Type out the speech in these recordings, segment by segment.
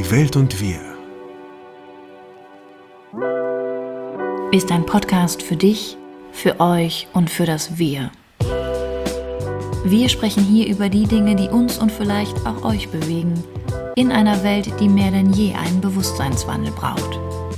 Welt und wir ist ein Podcast für dich, für euch und für das Wir. Wir sprechen hier über die Dinge, die uns und vielleicht auch euch bewegen, in einer Welt, die mehr denn je einen Bewusstseinswandel braucht.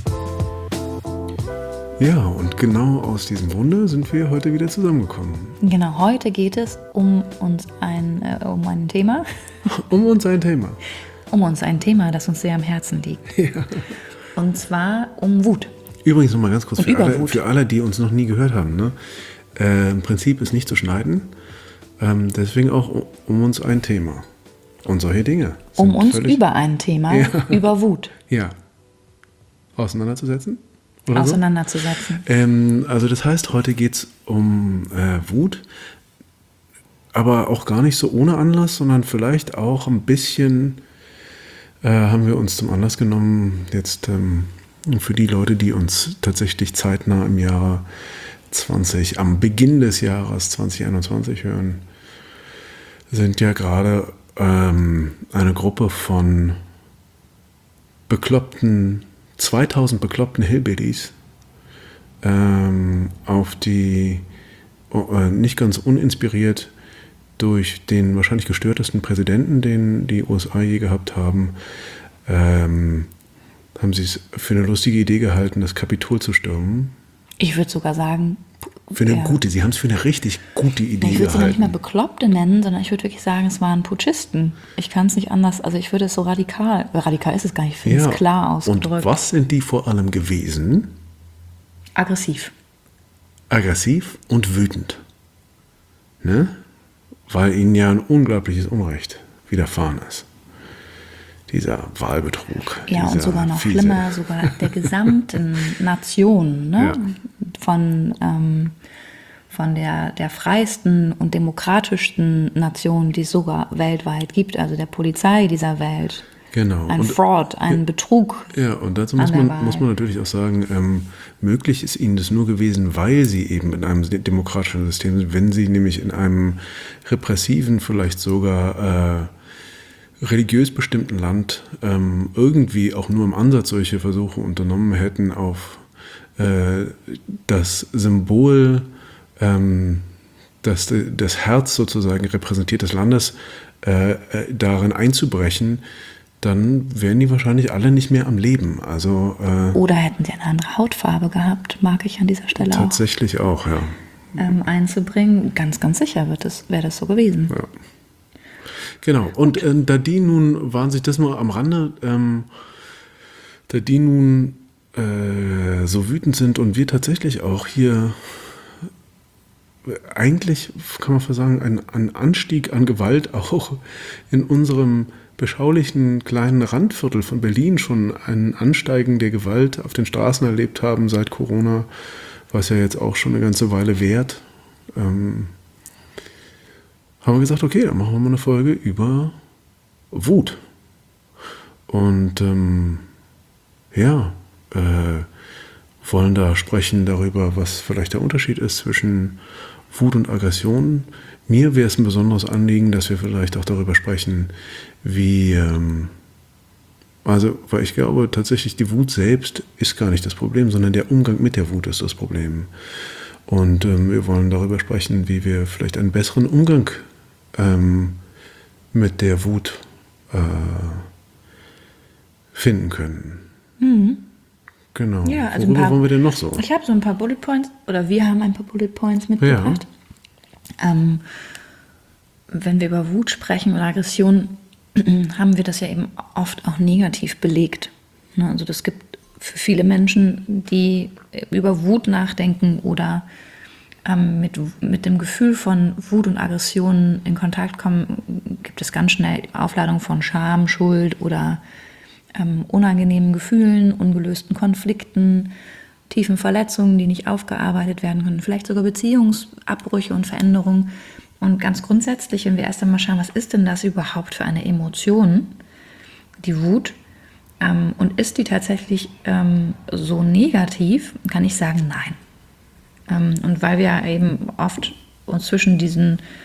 Ja, und genau aus diesem Grunde sind wir heute wieder zusammengekommen. Genau, heute geht es um ein Thema. Um uns ein Thema. Um uns ein Thema, das uns sehr am Herzen liegt. Ja. Und zwar um Wut. Übrigens nochmal ganz kurz für alle, die uns noch nie gehört haben. Ne? Im Prinzip ist nicht zu schneiden. Deswegen auch um uns ein Thema. Und solche Dinge. Um uns über ein Thema, über Wut. Ja. Auseinanderzusetzen? Also das heißt, heute geht es um Wut, aber auch gar nicht so ohne Anlass, sondern vielleicht auch ein bisschen haben wir uns zum Anlass genommen, jetzt für die Leute, die uns tatsächlich zeitnah am Beginn des Jahres 2021 hören, sind ja gerade eine Gruppe von 2000 bekloppten Hillbillies auf die nicht ganz uninspiriert durch den wahrscheinlich gestörtesten Präsidenten, den die USA je gehabt haben, haben sie es für eine lustige Idee gehalten, das Kapitol zu stürmen. Ich würde sogar sagen... Sie haben es für eine richtig gute Idee gehalten. Ich würde sie noch nicht mal Bekloppte nennen, sondern ich würde wirklich sagen, es waren Putschisten. Ich kann es nicht anders, also ich würde es so radikal ist es gar nicht, ich finde es klar ausgedrückt. Und was sind die vor allem gewesen? Aggressiv und wütend. Ne? Weil ihnen ja ein unglaubliches Unrecht widerfahren ist. Dieser Wahlbetrug. Ja, und sogar noch schlimmer, sogar der gesamten Nation, ne? Ja. Von der freiesten und demokratischsten Nation, die es sogar weltweit gibt, also der Polizei dieser Welt. Genau. Ein Fraud, ein Betrug. Ja, und dazu muss man natürlich auch sagen, möglich ist ihnen das nur gewesen, weil sie eben in einem demokratischen System sind, wenn sie nämlich in einem repressiven, vielleicht sogar religiös bestimmten Land irgendwie auch nur im Ansatz solche Versuche unternommen hätten, auf das Symbol, das Herz sozusagen repräsentiert des Landes, darin einzubrechen, dann wären die wahrscheinlich alle nicht mehr am Leben. Also, oder hätten sie eine andere Hautfarbe gehabt, mag ich an dieser Stelle tatsächlich auch, ja. Einzubringen. Ganz, ganz sicher wäre das so gewesen. Ja. Genau, und da die nun, waren sich das nur am Rande, da die nun so wütend sind und wir tatsächlich auch hier eigentlich, kann man fast sagen, ein Anstieg an Gewalt auch in unserem beschaulichen kleinen Randviertel von Berlin schon ein Ansteigen der Gewalt auf den Straßen erlebt haben seit Corona, was ja jetzt auch schon eine ganze Weile währt, haben wir gesagt, okay, dann machen wir mal eine Folge über Wut. Und wollen da sprechen darüber, was vielleicht der Unterschied ist zwischen Wut und Aggression. Mir wäre es ein besonderes Anliegen, dass wir vielleicht auch darüber sprechen, weil ich glaube tatsächlich, die Wut selbst ist gar nicht das Problem, sondern der Umgang mit der Wut ist das Problem. Und wir wollen darüber sprechen, wie wir vielleicht einen besseren Umgang mit der Wut finden können. Mhm. Genau. Ja, also worüber wollen wir denn noch so? Ich habe so ein paar Bullet Points, oder wir haben ein paar Bullet Points mitgebracht. Ja. Wenn wir über Wut sprechen oder Aggression, haben wir das ja eben oft auch negativ belegt. Also das gibt für viele Menschen, die über Wut nachdenken oder mit dem Gefühl von Wut und Aggression in Kontakt kommen, gibt es ganz schnell Aufladung von Scham, Schuld oder unangenehmen Gefühlen, ungelösten Konflikten, tiefen Verletzungen, die nicht aufgearbeitet werden können, vielleicht sogar Beziehungsabbrüche und Veränderungen. Und ganz grundsätzlich, wenn wir erst einmal schauen, was ist denn das überhaupt für eine Emotion, die Wut, und ist die tatsächlich so negativ, kann ich sagen, nein. Und weil wir eben oft uns zwischen diesen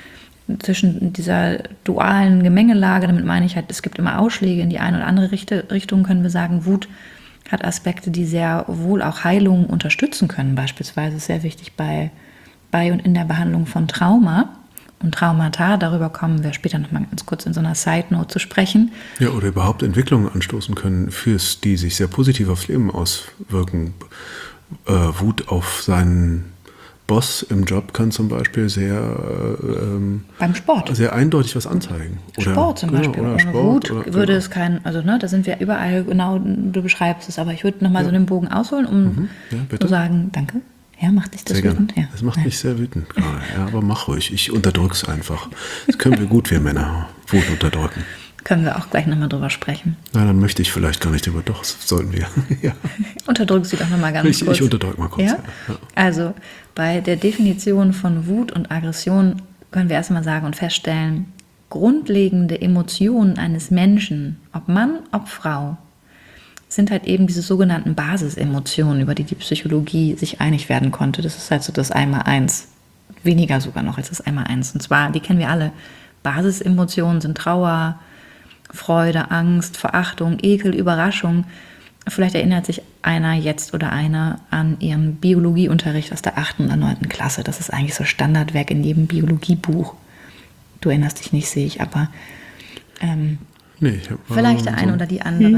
zwischen dieser dualen Gemengelage, damit meine ich halt, es gibt immer Ausschläge in die eine oder andere Richtung, können wir sagen, Wut hat Aspekte, die sehr wohl auch Heilung unterstützen können. Beispielsweise ist sehr wichtig bei und in der Behandlung von Trauma und Traumata. Darüber kommen wir später nochmal ganz kurz in so einer Side-Note zu sprechen. Ja, oder überhaupt Entwicklungen anstoßen können, die sich sehr positiv aufs Leben auswirken. Wut auf seinen Boss im Job kann zum Beispiel beim Sport sehr eindeutig was anzeigen. Oder, Sport zum Beispiel. Oder ohne Sport, Wut würde es kein, also da sind wir überall, genau, du beschreibst es, aber ich würde nochmal so den Bogen ausholen, um zu sagen, danke. Ja, macht dich das wütend? Ja. Das macht mich sehr wütend gerade. Ja, aber mach ruhig, ich unterdrück's einfach. Das können wir gut, wir Männer, Wut unterdrücken. Können wir auch gleich nochmal drüber sprechen. Na, dann möchte ich vielleicht gar nicht drüber, doch, sollten wir. Ja. Unterdrück sie doch nochmal ganz kurz. Ich unterdrück mal kurz. Ja? Ja. Also, bei der Definition von Wut und Aggression können wir erstmal sagen und feststellen, grundlegende Emotionen eines Menschen, ob Mann, ob Frau, sind halt eben diese sogenannten Basisemotionen, über die die Psychologie sich einig werden konnte. Das ist halt so das 1x1, weniger sogar noch als das 1x1. Und zwar, die kennen wir alle. Basisemotionen sind Trauer, Freude, Angst, Verachtung, Ekel, Überraschung. Vielleicht erinnert sich einer jetzt oder eine an ihren Biologieunterricht aus der 8. oder 9. Klasse. Das ist eigentlich so Standardwerk in jedem Biologiebuch. Du erinnerst dich nicht, sehe ich, aber nee, vielleicht der eine oder die andere.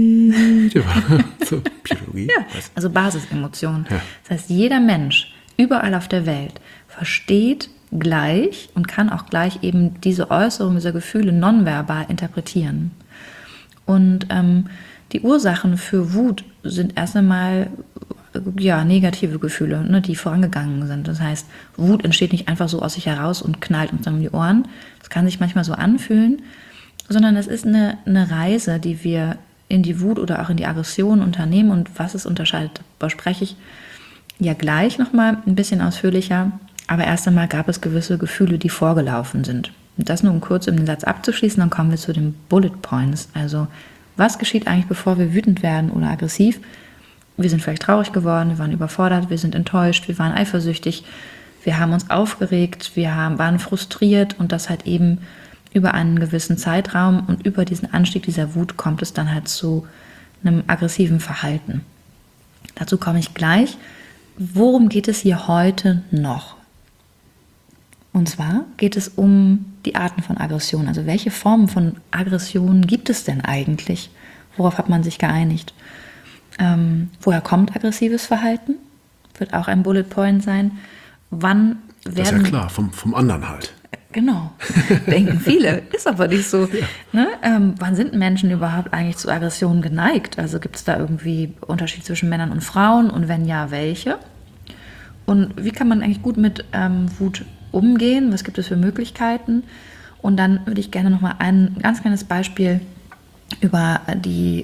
So, Biologie. Ja, also Basisemotionen. Ja. Das heißt, jeder Mensch überall auf der Welt versteht gleich und kann auch gleich eben diese Äußerung dieser Gefühle nonverbal interpretieren. Und die Ursachen für Wut sind erst einmal negative Gefühle, ne, die vorangegangen sind. Das heißt, Wut entsteht nicht einfach so aus sich heraus und knallt uns dann um die Ohren. Das kann sich manchmal so anfühlen, sondern es ist eine Reise, die wir in die Wut oder auch in die Aggression unternehmen. Und was es unterscheidet, bespreche ich ja gleich nochmal ein bisschen ausführlicher. Aber erst einmal gab es gewisse Gefühle, die vorgelaufen sind. Und das nur um kurz den Satz abzuschließen, dann kommen wir zu den Bullet Points. Also, was geschieht eigentlich, bevor wir wütend werden oder aggressiv? Wir sind vielleicht traurig geworden, wir waren überfordert, wir sind enttäuscht, wir waren eifersüchtig, wir haben uns aufgeregt, waren frustriert und das halt eben über einen gewissen Zeitraum und über diesen Anstieg dieser Wut kommt es dann halt zu einem aggressiven Verhalten. Dazu komme ich gleich. Worum geht es hier heute noch? Und zwar geht es um die Arten von Aggression. Also welche Formen von Aggression gibt es denn eigentlich? Worauf hat man sich geeinigt? Woher kommt aggressives Verhalten? Wird auch ein Bullet Point sein. Wann werden... Das ist ja klar, vom anderen halt. Genau, denken viele, ist aber nicht so. Ja. Ne? Wann sind Menschen überhaupt eigentlich zu Aggressionen geneigt? Also gibt es da irgendwie Unterschied zwischen Männern und Frauen und wenn ja, welche? Und wie kann man eigentlich gut mit Wut umgehen? Was gibt es für Möglichkeiten? Und dann würde ich gerne nochmal ein ganz kleines Beispiel über die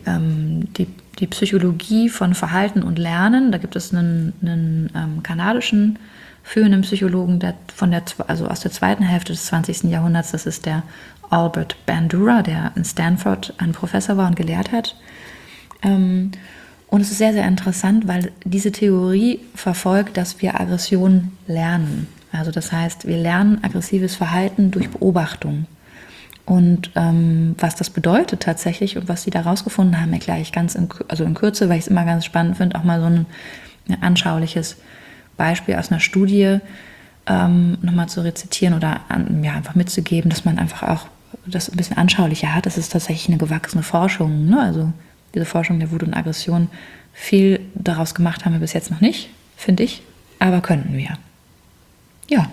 Psychologie von Verhalten und Lernen. Da gibt es einen kanadischen führenden Psychologen aus der zweiten Hälfte des 20. Jahrhunderts. Das ist der Albert Bandura, der in Stanford ein Professor war und gelehrt hat. Und es ist sehr, sehr interessant, weil diese Theorie verfolgt, dass wir Aggression lernen. Also das heißt, wir lernen aggressives Verhalten durch Beobachtung. Und was das bedeutet tatsächlich und was sie da rausgefunden haben, erkläre ich ganz in Kürze, weil ich es immer ganz spannend finde, auch mal so ein anschauliches Beispiel aus einer Studie nochmal zu rezitieren oder einfach mitzugeben, dass man einfach auch das ein bisschen anschaulicher hat. Das ist tatsächlich eine gewachsene Forschung, ne? Also diese Forschung der Wut und Aggression. Viel daraus gemacht haben wir bis jetzt noch nicht, finde ich, aber könnten wir. Ja.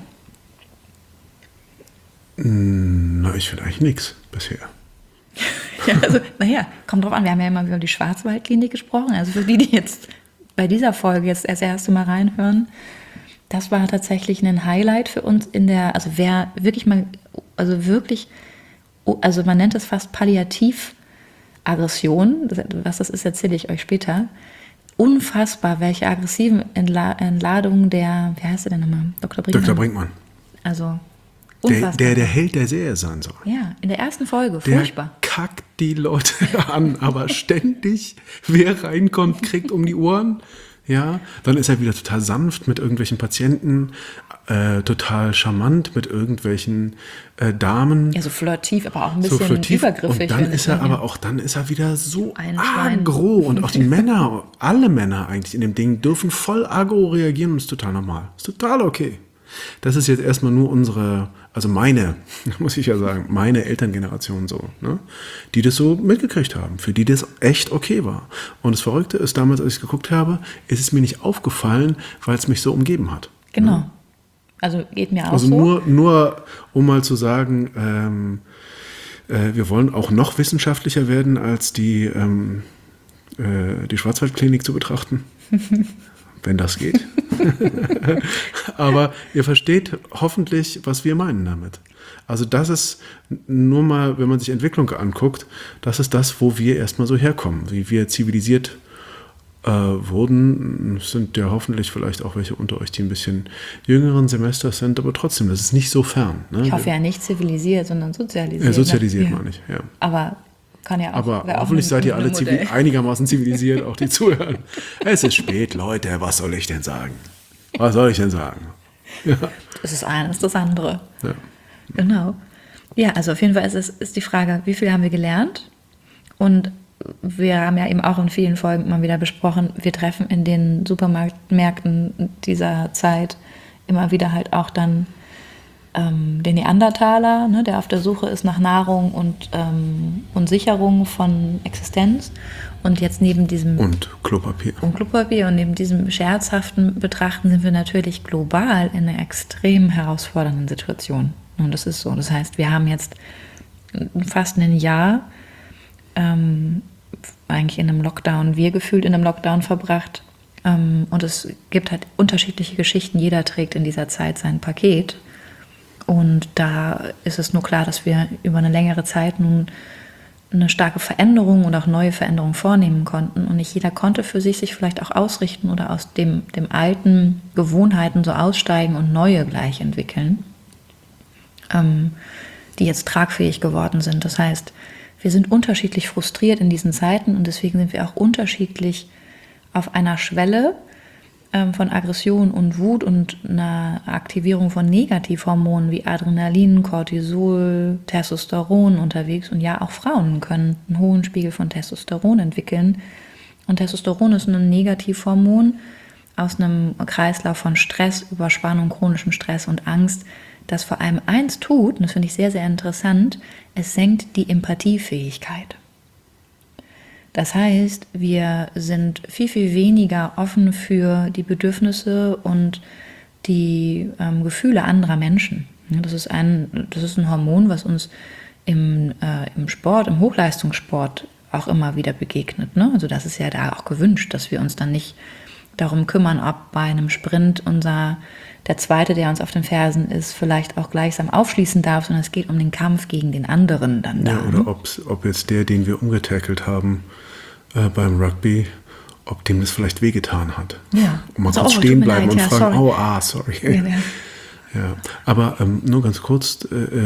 Na, ich finde eigentlich nichts bisher. Ja, also, kommt drauf an. Wir haben ja immer über die Schwarzwaldklinik gesprochen. Also für die jetzt bei dieser Folge jetzt das erste Mal reinhören, das war tatsächlich ein Highlight für uns also wer wirklich mal, also man nennt es fast Palliativaggression. Was das ist, erzähle ich euch später. Unfassbar, welche aggressiven Entladungen wie heißt der denn nochmal? Dr. Brinkmann. Dr. Brinkmann. Also der Held der Serie sein soll. Ja, in der ersten Folge, furchtbar. Der kackt die Leute an, aber ständig, wer reinkommt, kriegt um die Ohren. Ja, dann ist er wieder total sanft mit irgendwelchen Patienten, total charmant mit irgendwelchen Damen. Ja, so flirtiv, aber auch ein bisschen übergriffig. Und dann ist er aber auch, dann ist er wieder so aggro. Und auch die Männer, alle Männer eigentlich in dem Ding, dürfen voll aggro reagieren und ist total normal. Ist total okay. Das ist jetzt erstmal nur meine, muss ich ja sagen, meine Elterngeneration so, ne? Die das so mitgekriegt haben, für die das echt okay war. Und das Verrückte ist, damals, als ich geguckt habe, ist es mir nicht aufgefallen, weil es mich so umgeben hat. Genau. Ne? Also geht mir auch also so. Nur um mal zu sagen, wir wollen auch noch wissenschaftlicher werden, als die Schwarzwaldklinik zu betrachten. Wenn das geht. Aber ihr versteht hoffentlich, was wir meinen damit. Also das ist nur mal, wenn man sich Entwicklung anguckt, das ist das, wo wir erstmal so herkommen, wie wir zivilisiert wurden. Es sind ja hoffentlich vielleicht auch welche unter euch, die ein bisschen jüngeren Semesters sind, aber trotzdem, das ist nicht so fern. Ne? Ich hoffe ja nicht zivilisiert, sondern sozialisiert. Ja, sozialisiert meine ich, ja. Aber kann ja auch. Aber hoffentlich seid ihr alle einigermaßen zivilisiert, auch die zuhören. Es ist spät, Leute, was soll ich denn sagen? Was soll ich denn sagen? Ja. Das ist eines, das andere. Ja. Genau. Ja, also auf jeden Fall ist die Frage, wie viel haben wir gelernt? Und wir haben ja eben auch in vielen Folgen mal wieder besprochen, wir treffen in den Supermärkten dieser Zeit immer wieder halt auch dann den Neandertaler, ne, der auf der Suche ist nach Nahrung und Sicherung von Existenz. Und jetzt neben diesem... Und Klopapier. Und neben diesem scherzhaften Betrachten sind wir natürlich global in einer extrem herausfordernden Situation. Und das ist so. Das heißt, wir haben jetzt fast ein Jahr eigentlich in einem Lockdown, wir gefühlt in einem Lockdown verbracht. Und es gibt halt unterschiedliche Geschichten. Jeder trägt in dieser Zeit sein Paket. Und da ist es nur klar, dass wir über eine längere Zeit nun eine starke Veränderung und auch neue Veränderungen vornehmen konnten. Und nicht jeder konnte für sich vielleicht auch ausrichten oder aus dem alten Gewohnheiten so aussteigen und neue gleich entwickeln, die jetzt tragfähig geworden sind. Das heißt, wir sind unterschiedlich frustriert in diesen Zeiten und deswegen sind wir auch unterschiedlich auf einer Schwelle von Aggression und Wut und einer Aktivierung von Negativhormonen wie Adrenalin, Cortisol, Testosteron unterwegs. Und ja, auch Frauen können einen hohen Spiegel von Testosteron entwickeln. Und Testosteron ist ein Negativhormon aus einem Kreislauf von Stress, Überspannung, chronischem Stress und Angst, das vor allem eins tut, und das finde ich sehr, sehr interessant, es senkt die Empathiefähigkeit. Das heißt, wir sind viel, viel weniger offen für die Bedürfnisse und die Gefühle anderer Menschen. Das ist ein Hormon, was uns im Sport, im Hochleistungssport auch immer wieder begegnet. Ne? Also das ist ja da auch gewünscht, dass wir uns dann nicht darum kümmern, ob bei einem Sprint der Zweite, der uns auf den Fersen ist, vielleicht auch gleichsam aufschließen darf, sondern es geht um den Kampf gegen den anderen dann da. Ja, oder ob jetzt der, den wir umgetackelt haben beim Rugby, ob dem das vielleicht wehgetan hat. Ja. Und man kann stehen bleiben und fragen, sorry. Ja. Ja. Aber nur ganz kurz,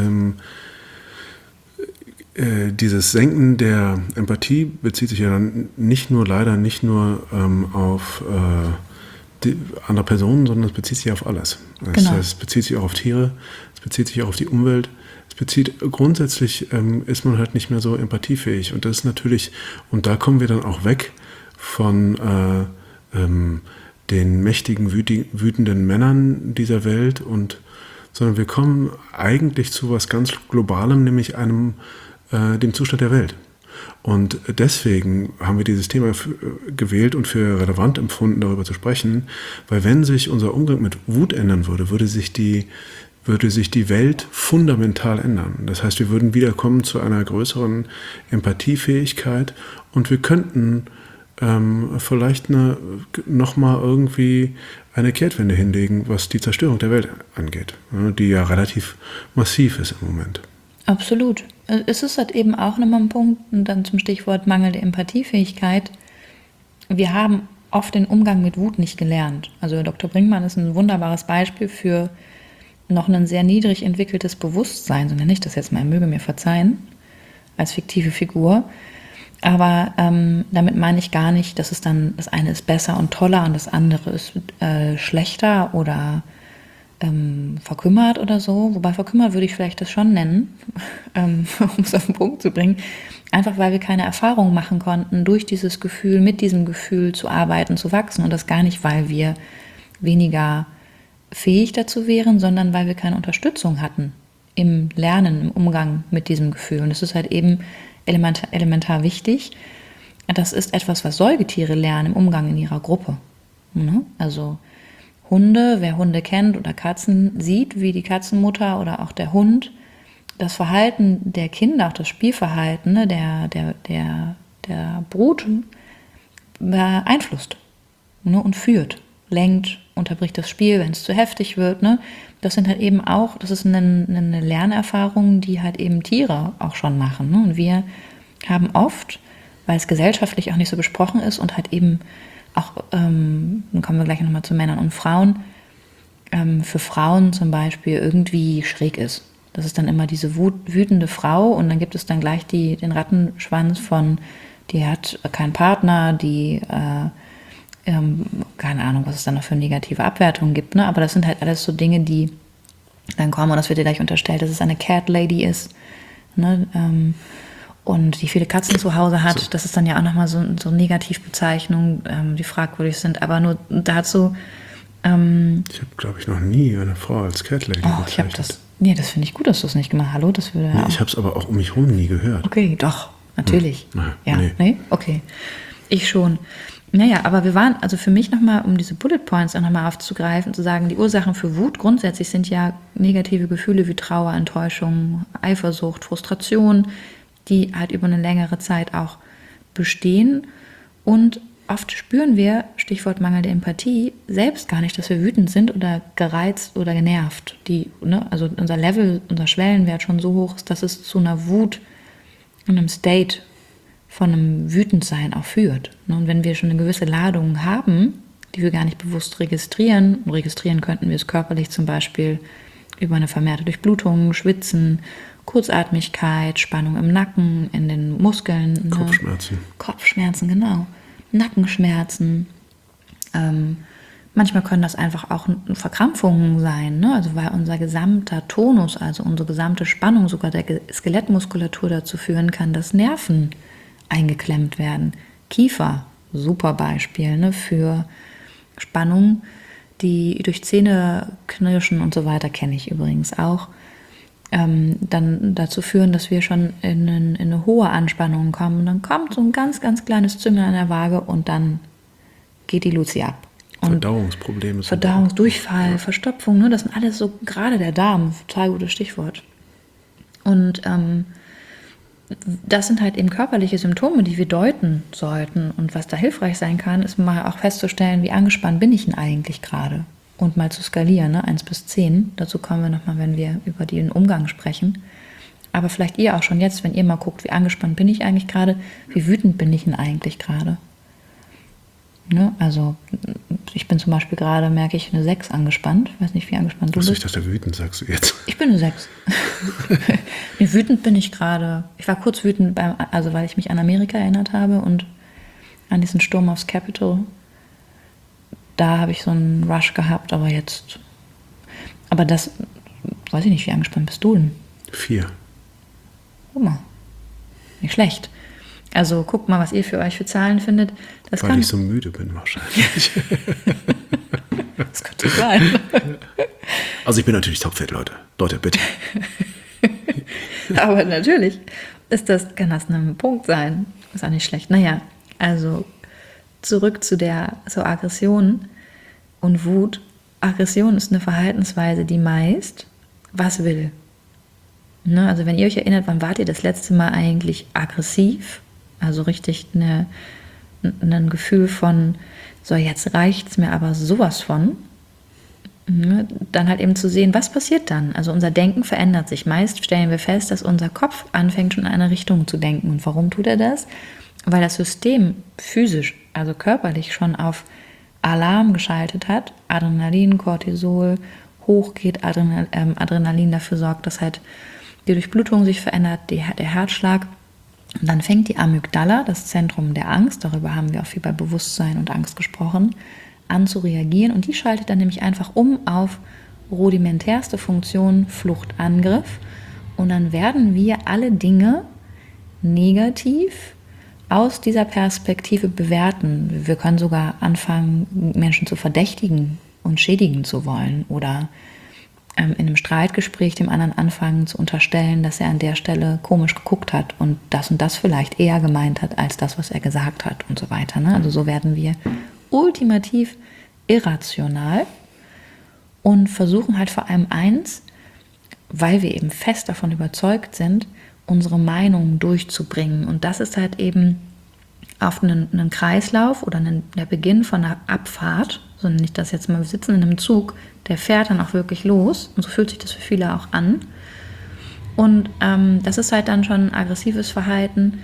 dieses Senken der Empathie bezieht sich ja dann leider nicht nur auf die andere Personen, sondern es bezieht sich auf alles. Das heißt, es bezieht sich auch auf Tiere, es bezieht sich auch auf die Umwelt. Grundsätzlich ist man halt nicht mehr so empathiefähig. Und das ist natürlich, und da kommen wir dann auch weg von den mächtigen, wütenden Männern dieser Welt, sondern wir kommen eigentlich zu was ganz Globalem, nämlich dem Zustand der Welt. Und deswegen haben wir dieses Thema gewählt und für relevant empfunden, darüber zu sprechen, weil wenn sich unser Umgang mit Wut ändern würde sich die Welt fundamental ändern. Das heißt, wir würden wiederkommen zu einer größeren Empathiefähigkeit und wir könnten vielleicht nochmal irgendwie eine Kehrtwende hinlegen, was die Zerstörung der Welt angeht, die ja relativ massiv ist im Moment. Absolut. Es ist halt eben auch nochmal ein Punkt, und dann zum Stichwort mangelnde Empathiefähigkeit. Wir haben oft den Umgang mit Wut nicht gelernt. Also Dr. Brinkmann ist ein wunderbares Beispiel für noch ein sehr niedrig entwickeltes Bewusstsein, so nenne ich das jetzt mal, möge mir verzeihen, als fiktive Figur. Aber damit meine ich gar nicht, dass es dann, das eine ist besser und toller und das andere ist schlechter oder verkümmert oder so. Wobei verkümmert würde ich vielleicht das schon nennen, um es auf den Punkt zu bringen. Einfach weil wir keine Erfahrung machen konnten, durch dieses Gefühl, mit diesem Gefühl zu arbeiten, zu wachsen. Und das gar nicht, weil wir weniger fähig dazu wären, sondern weil wir keine Unterstützung hatten im Lernen, im Umgang mit diesem Gefühl. Und das ist halt eben elementar wichtig. Das ist etwas, was Säugetiere lernen im Umgang in ihrer Gruppe. Also Hunde, wer Hunde kennt oder Katzen, sieht, wie die Katzenmutter oder auch der Hund das Verhalten der Kinder, auch das Spielverhalten der Brut beeinflusst und führt, lenkt, unterbricht das Spiel, wenn es zu heftig wird. Das sind halt eben auch, das ist eine Lernerfahrung, die halt eben Tiere auch schon machen. Und wir haben oft, weil es gesellschaftlich auch nicht so besprochen ist und halt eben auch, dann kommen wir gleich nochmal zu Männern und Frauen, für Frauen zum Beispiel irgendwie schräg ist. Das ist dann immer diese wütende Frau und dann gibt es dann gleich den Rattenschwanz von, die hat keinen Partner, die, keine Ahnung, was es dann noch für negative Abwertungen gibt, aber das sind halt alles so Dinge, die dann kommen und das wird dir gleich unterstellt, dass es eine Cat Lady ist, und die viele Katzen zu Hause hat. So. Das ist dann ja auch nochmal so Negativbezeichnungen, die fragwürdig sind, aber nur dazu. Ich habe, glaube ich, noch nie eine Frau als Cat Lady bezeichnet. Das finde ich gut, dass du es nicht gemacht hast. Hallo, das würde ja. Ich habe es aber auch um mich herum nie gehört. Okay, doch, natürlich. Ja, nee? Okay. Ich schon. Naja, aber wir waren, also für mich nochmal, um diese Bullet Points auch nochmal aufzugreifen, zu sagen, die Ursachen für Wut grundsätzlich sind ja negative Gefühle wie Trauer, Enttäuschung, Eifersucht, Frustration, die halt über eine längere Zeit auch bestehen. Und oft spüren wir, Stichwort mangelnde Empathie, selbst gar nicht, dass wir wütend sind oder gereizt oder genervt. Also unser Level, unser Schwellenwert schon so hoch ist, dass es zu einer Wut, einem State von einem Wütendsein auch führt. Und wenn wir schon eine gewisse Ladung haben, die wir gar nicht bewusst registrieren, und registrieren könnten wir es körperlich zum Beispiel über eine vermehrte Durchblutung, Schwitzen, Kurzatmigkeit, Spannung im Nacken, in den Muskeln. Kopfschmerzen, genau. Nackenschmerzen. Manchmal können das einfach auch Verkrampfungen sein, also weil unser gesamter Tonus, also unsere gesamte Spannung sogar der Skelettmuskulatur dazu führen kann, dass Nerven eingeklemmt werden. Kiefer, super Beispiel für Spannung, die durch Zähne knirschen und so weiter, kenne ich übrigens auch, dann dazu führen, dass wir schon in eine hohe Anspannung kommen. Und dann kommt so ein ganz, ganz kleines Züngeln an der Waage und dann geht die Luzi ab. Und Verdauungsprobleme. Durchfall, Verstopfung, das sind alles so, gerade der Darm, total gutes Stichwort. Und das sind halt eben körperliche Symptome, die wir deuten sollten. Und was da hilfreich sein kann, ist mal auch festzustellen, wie angespannt bin ich denn eigentlich gerade? Und mal zu skalieren, 1 bis 10. Dazu kommen wir nochmal, wenn wir über den Umgang sprechen. Aber vielleicht ihr auch schon jetzt, wenn ihr mal guckt, wie angespannt bin ich eigentlich gerade, wie wütend bin ich denn eigentlich gerade? Also ich bin zum Beispiel gerade, merke ich, eine 6 angespannt. Ich weiß nicht, wie angespannt du bist. Ich dachte, wütend sagst du jetzt. Ich bin eine 6. Nee, wütend bin ich gerade. Ich war kurz wütend, weil ich mich an Amerika erinnert habe und an diesen Sturm aufs Capitol. Da habe ich so einen Rush gehabt, aber das, weiß ich nicht, wie angespannt bist du denn? 4. Guck mal, nicht schlecht. Also guckt mal, was ihr für euch für Zahlen findet. Weil ich so müde bin wahrscheinlich. Das könnte sein. Also ich bin natürlich topfit, Leute. Leute, bitte. Aber natürlich kann das ein Punkt sein. Ist auch nicht schlecht. Naja, also zurück zur Aggression und Wut. Aggression ist eine Verhaltensweise, die meist was will. Also wenn ihr euch erinnert, wann wart ihr das letzte Mal eigentlich aggressiv? Also richtig ein Gefühl von, so jetzt reicht's mir aber sowas von. Dann halt eben zu sehen, was passiert dann? Also unser Denken verändert sich. Meist stellen wir fest, dass unser Kopf anfängt, schon in eine Richtung zu denken. Und warum tut er das? Weil das System physisch, also körperlich schon auf Alarm geschaltet hat. Adrenalin, Cortisol hochgeht, Adrenalin dafür sorgt, dass halt die Durchblutung sich verändert, der Herzschlag. Und dann fängt die Amygdala, das Zentrum der Angst, darüber haben wir auch viel bei Bewusstsein und Angst gesprochen, an zu reagieren. Und die schaltet dann nämlich einfach um auf rudimentärste Funktion, Flucht, Angriff. Und dann werden wir alle Dinge negativ aus dieser Perspektive bewerten. Wir können sogar anfangen, Menschen zu verdächtigen und schädigen zu wollen oder in einem Streitgespräch dem anderen anfangen zu unterstellen, dass er an der Stelle komisch geguckt hat und das vielleicht eher gemeint hat, als das, was er gesagt hat und so weiter. Ne? Also so werden wir ultimativ irrational und versuchen halt vor allem eins, weil wir eben fest davon überzeugt sind, unsere Meinung durchzubringen. Und das ist halt eben auf einen Kreislauf oder der Beginn von einer Abfahrt, so nenne ich das jetzt mal, wir sitzen in einem Zug, der fährt dann auch wirklich los und so fühlt sich das für viele auch an. Und das ist halt dann schon ein aggressives Verhalten,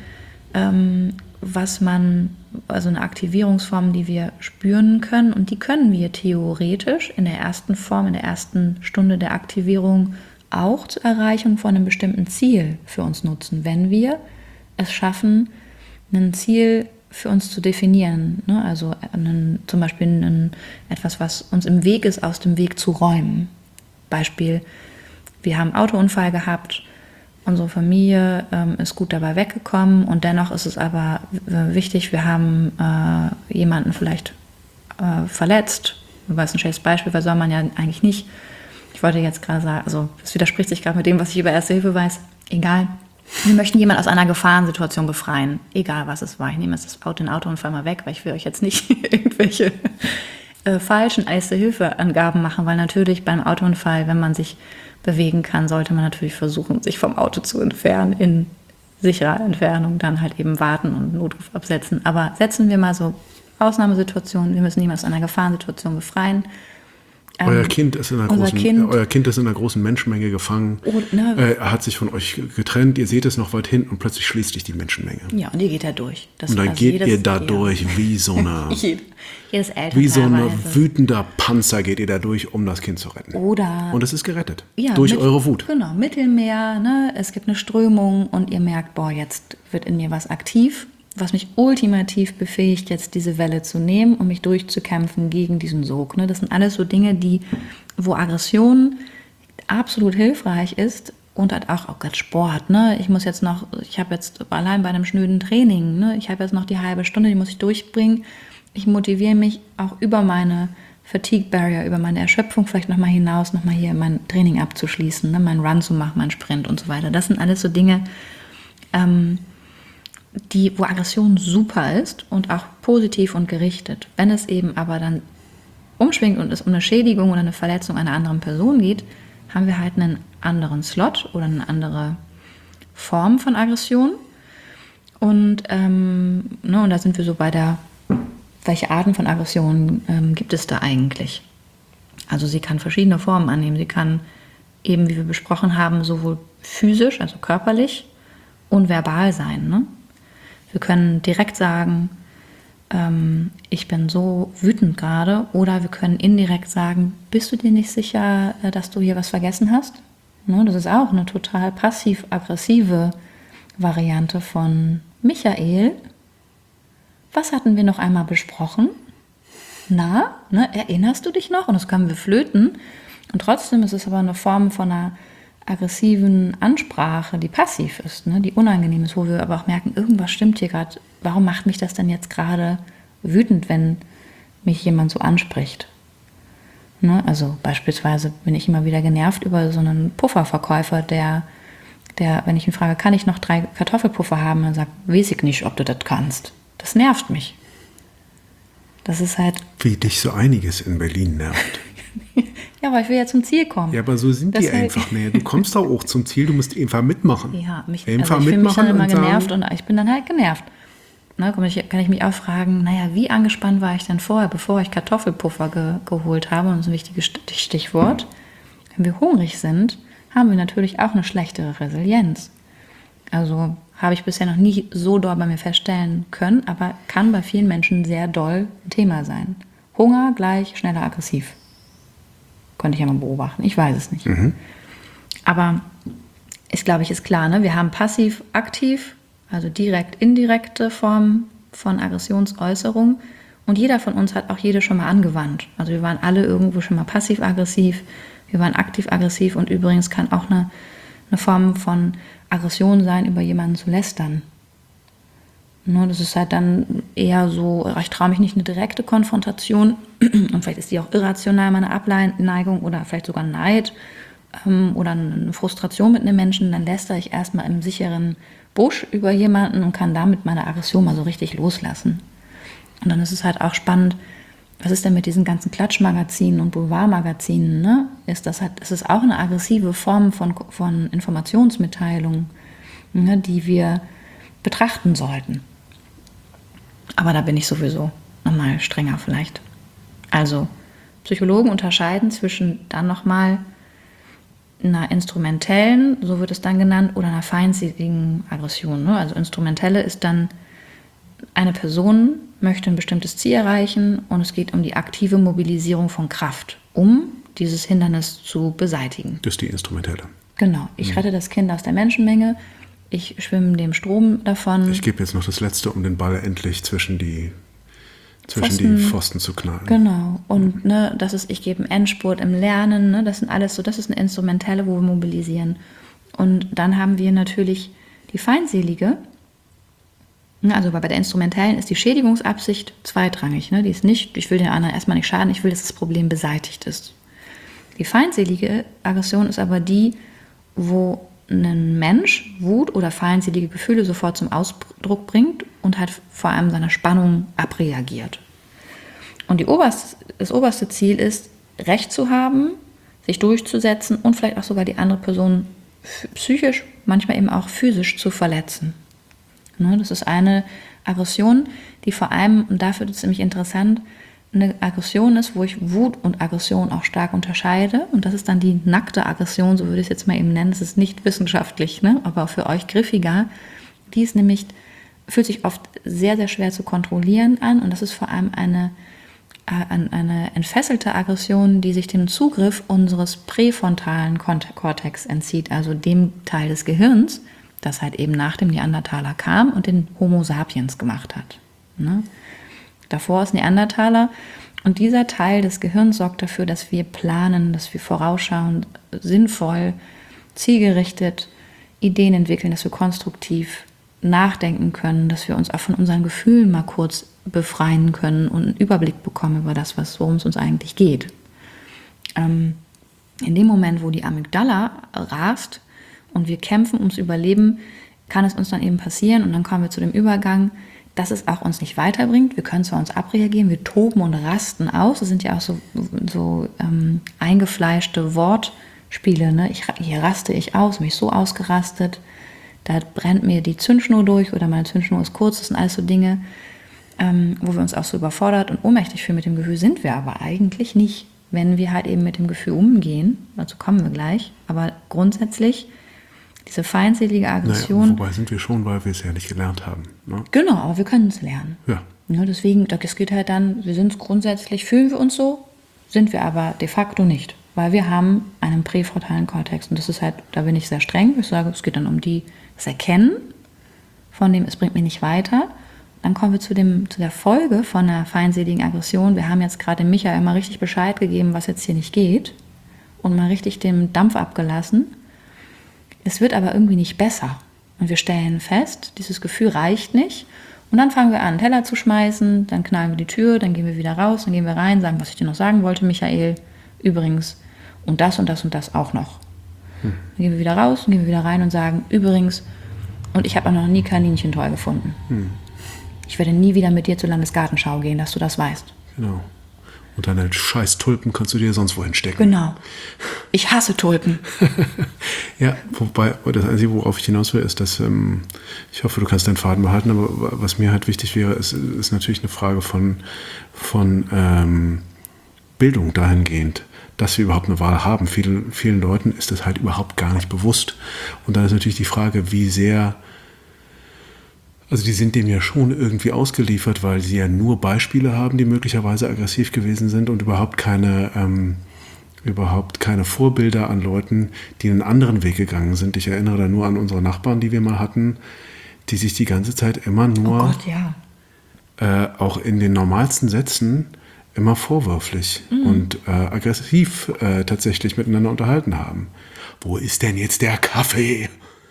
also eine Aktivierungsform, die wir spüren können und die können wir theoretisch in der ersten Form, in der ersten Stunde der Aktivierung auch zur Erreichung von einem bestimmten Ziel für uns nutzen, wenn wir es schaffen, ein Ziel für uns zu definieren, ne? Also zum Beispiel etwas, was uns im Weg ist, aus dem Weg zu räumen. Beispiel, wir haben einen Autounfall gehabt, unsere Familie ist gut dabei weggekommen und dennoch ist es aber wichtig, wir haben jemanden vielleicht verletzt. Das ist ein schlechtes Beispiel, weil soll man ja eigentlich nicht. Ich wollte jetzt gerade sagen, also das widerspricht sich gerade mit dem, was ich über Erste Hilfe weiß. Egal. Wir möchten jemanden aus einer Gefahrensituation befreien. Egal, was es war. Ich nehme jetzt den Autounfall mal weg, weil ich will euch jetzt nicht irgendwelche falschen Erste-Hilfe-Angaben machen, weil natürlich beim Autounfall, wenn man sich bewegen kann, sollte man natürlich versuchen, sich vom Auto zu entfernen, in sicherer Entfernung, dann halt eben warten und einen Notruf absetzen. Aber setzen wir mal so Ausnahmesituationen, wir müssen jemanden aus einer Gefahrensituation befreien. Euer Kind ist in einer großen Menschenmenge gefangen. Er hat sich von euch getrennt, ihr seht es noch weit hinten und plötzlich schließt sich die Menschenmenge. Ja, und ihr geht da durch. Und dann geht ihr da durch wie so eine wütender Panzer geht ihr da durch, um das Kind zu retten. Und es ist gerettet. Ja, durch eure Wut. Genau, Mittelmeer, ne? Es gibt eine Strömung und ihr merkt, jetzt wird in mir was aktiv, was mich ultimativ befähigt, jetzt diese Welle zu nehmen und mich durchzukämpfen gegen diesen Sog. Ne? Das sind alles so Dinge, wo Aggression absolut hilfreich ist und halt auch gerade Sport. Ne? Ich habe jetzt allein bei einem schnöden Training, ne? Ich habe jetzt noch die halbe Stunde, die muss ich durchbringen. Ich motiviere mich auch über meine Fatigue Barrier, über meine Erschöpfung vielleicht nochmal hinaus, nochmal hier mein Training abzuschließen, ne? Meinen Run zu machen, meinen Sprint und so weiter. Das sind alles so Dinge, wo Aggression super ist und auch positiv und gerichtet. Wenn es eben aber dann umschwingt und es um eine Schädigung oder eine Verletzung einer anderen Person geht, haben wir halt einen anderen Slot oder eine andere Form von Aggression. Und da sind wir so bei welche Arten von Aggressionen gibt es da eigentlich? Also sie kann verschiedene Formen annehmen. Sie kann eben, wie wir besprochen haben, sowohl physisch, also körperlich, und verbal sein, ne? Wir können direkt sagen, ich bin so wütend gerade, oder wir können indirekt sagen, bist du dir nicht sicher, dass du hier was vergessen hast? Ne, das ist auch eine total passiv-aggressive Variante von Michael. Was hatten wir noch einmal besprochen? Erinnerst du dich noch? Und das können wir flöten. Und trotzdem ist es aber eine Form von einer aggressiven Ansprache, die passiv ist, ne, die unangenehm ist, wo wir aber auch merken, irgendwas stimmt hier gerade. Warum macht mich das denn jetzt gerade wütend, wenn mich jemand so anspricht? Ne, also beispielsweise bin ich immer wieder genervt über so einen Pufferverkäufer, der, wenn ich ihn frage, kann ich noch 3 Kartoffelpuffer haben, dann sagt, weiß ich nicht, ob du das kannst. Das nervt mich. Das ist halt... Wie dich so einiges in Berlin nervt. Ja, aber ich will ja zum Ziel kommen. Ja, aber so sind die einfach. Ne? Du kommst doch auch zum Ziel, du musst einfach mitmachen. Ja, ich fühle mich dann immer genervt und ich bin dann halt genervt. Ne, kann ich mich auch fragen, wie angespannt war ich denn vorher, bevor ich Kartoffelpuffer geholt habe? Und das ist ein wichtiges Stichwort. Wenn wir hungrig sind, haben wir natürlich auch eine schlechtere Resilienz. Also habe ich bisher noch nie so doll bei mir feststellen können, aber kann bei vielen Menschen sehr doll ein Thema sein. Hunger gleich schneller aggressiv. Könnte ich ja mal beobachten. Ich weiß es nicht. Aber ist, glaube ich, klar. Ne? Wir haben passiv-aktiv also indirekte Formen von Aggressionsäußerung. Und jeder von uns hat auch jede schon mal angewandt. Also wir waren alle irgendwo schon mal passiv-aggressiv, wir waren aktiv-aggressiv und übrigens kann auch eine Form von Aggression sein, über jemanden zu lästern. Ne, das ist halt dann eher so, ich traue mich nicht eine direkte Konfrontation und vielleicht ist die auch irrational, meine Abneigung oder vielleicht sogar Neid oder eine Frustration mit einem Menschen, dann lästere ich erstmal im sicheren Busch über jemanden und kann damit meine Aggression mal so richtig loslassen. Und dann ist es halt auch spannend, was ist denn mit diesen ganzen Klatschmagazinen und Boulevardmagazinen, ne? Ist es auch eine aggressive Form von Informationsmitteilung, ne, die wir betrachten sollten. Aber da bin ich sowieso nochmal strenger vielleicht. Also Psychologen unterscheiden zwischen dann nochmal einer instrumentellen, so wird es dann genannt, oder einer feindseligen Aggression. Ne? Also instrumentelle ist dann, eine Person möchte ein bestimmtes Ziel erreichen und es geht um die aktive Mobilisierung von Kraft, um dieses Hindernis zu beseitigen. Das ist die instrumentelle. Genau. Ich rette das Kind aus der Menschenmenge, ich schwimme dem Strom davon. Ich gebe jetzt noch das Letzte, um den Ball endlich zwischen die Pfosten zu knallen. Genau. Und ne, ich gebe einen Endspurt im Lernen, ne, das sind alles so, das ist eine instrumentelle, wo wir mobilisieren. Und dann haben wir natürlich die feindselige. Also bei der instrumentellen ist die Schädigungsabsicht zweitrangig. Ne? Die ist nicht, ich will den anderen erstmal nicht schaden, ich will, dass das Problem beseitigt ist. Die feindselige Aggression ist aber die, wo ein Mensch Wut oder feindselige Gefühle sofort zum Ausdruck bringt und halt vor allem seiner Spannung abreagiert. Und das oberste Ziel ist, Recht zu haben, sich durchzusetzen und vielleicht auch sogar die andere Person psychisch, manchmal eben auch physisch zu verletzen. Das ist eine Aggression, die vor allem, und dafür ist es nämlich interessant, eine Aggression ist, wo ich Wut und Aggression auch stark unterscheide. Und das ist dann die nackte Aggression, so würde ich es jetzt mal eben nennen. Das ist nicht wissenschaftlich, ne? Aber für euch griffiger. Die ist nämlich, fühlt sich oft sehr, sehr schwer zu kontrollieren an. Und das ist vor allem eine entfesselte Aggression, die sich dem Zugriff unseres präfrontalen Kortex entzieht, also dem Teil des Gehirns, das halt eben nach dem Neandertaler kam und den Homo sapiens gemacht hat. Ne? Davor ist Neandertaler und dieser Teil des Gehirns sorgt dafür, dass wir planen, dass wir vorausschauen, sinnvoll, zielgerichtet Ideen entwickeln, dass wir konstruktiv nachdenken können, dass wir uns auch von unseren Gefühlen mal kurz befreien können und einen Überblick bekommen über das, worum es uns eigentlich geht. In dem Moment, wo die Amygdala rast und wir kämpfen ums Überleben, kann es uns dann eben passieren und dann kommen wir zu dem Übergang, dass es auch uns nicht weiterbringt. Wir können zwar uns abreagieren, wir toben und rasten aus. Das sind ja auch so eingefleischte Wortspiele. Ne? Hier raste ich aus, mich so ausgerastet. Da brennt mir die Zündschnur durch oder meine Zündschnur ist kurz. Das sind alles so Dinge, wo wir uns auch so überfordert und ohnmächtig fühlen mit dem Gefühl, sind wir aber eigentlich nicht, wenn wir halt eben mit dem Gefühl umgehen. Dazu kommen wir gleich. Aber grundsätzlich diese feindselige Aggression. Naja, wobei sind wir schon, weil wir es ja nicht gelernt haben. Ne? Genau, aber wir können es lernen. Ja. Ja, deswegen, das geht halt dann, wir sind grundsätzlich, fühlen wir uns so, sind wir aber de facto nicht. Weil wir haben einen präfrontalen Kortex. Und das ist halt, da bin ich sehr streng. Ich sage, es geht dann um das Erkennen von dem, es bringt mich nicht weiter. Dann kommen wir zu der Folge von einer feindseligen Aggression. Wir haben jetzt gerade Michael mal richtig Bescheid gegeben, was jetzt hier nicht geht. Und mal richtig den Dampf abgelassen. Es wird aber irgendwie nicht besser. Und wir stellen fest, dieses Gefühl reicht nicht. Und dann fangen wir an, einen Teller zu schmeißen, dann knallen wir die Tür, dann gehen wir wieder raus, dann gehen wir rein, sagen, was ich dir noch sagen wollte, Michael, übrigens, und das und das und das auch noch. Dann gehen wir wieder raus, dann gehen wir wieder rein und sagen, übrigens, und ich habe auch noch nie Kaninchen toll gefunden. Ich werde nie wieder mit dir zur Landesgartenschau gehen, dass du das weißt. Genau. Und deine scheiß Tulpen kannst du dir sonst wohin stecken. Genau. Ich hasse Tulpen. Ja, wobei das Einzige, worauf ich hinaus will, ist, dass ich hoffe, du kannst deinen Faden behalten, aber was mir halt wichtig wäre, ist natürlich eine Frage von Bildung dahingehend, dass wir überhaupt eine Wahl haben. Vielen Leuten ist das halt überhaupt gar nicht bewusst. Und dann ist natürlich die Frage, wie sehr. Also die sind dem ja schon irgendwie ausgeliefert, weil sie ja nur Beispiele haben, die möglicherweise aggressiv gewesen sind und überhaupt keine Vorbilder an Leuten, die einen anderen Weg gegangen sind. Ich erinnere da nur an unsere Nachbarn, die wir mal hatten, die sich die ganze Zeit immer nur, Oh Gott, ja. auch in den normalsten Sätzen, immer vorwürflich und aggressiv tatsächlich miteinander unterhalten haben. Wo ist denn jetzt der Kaffee?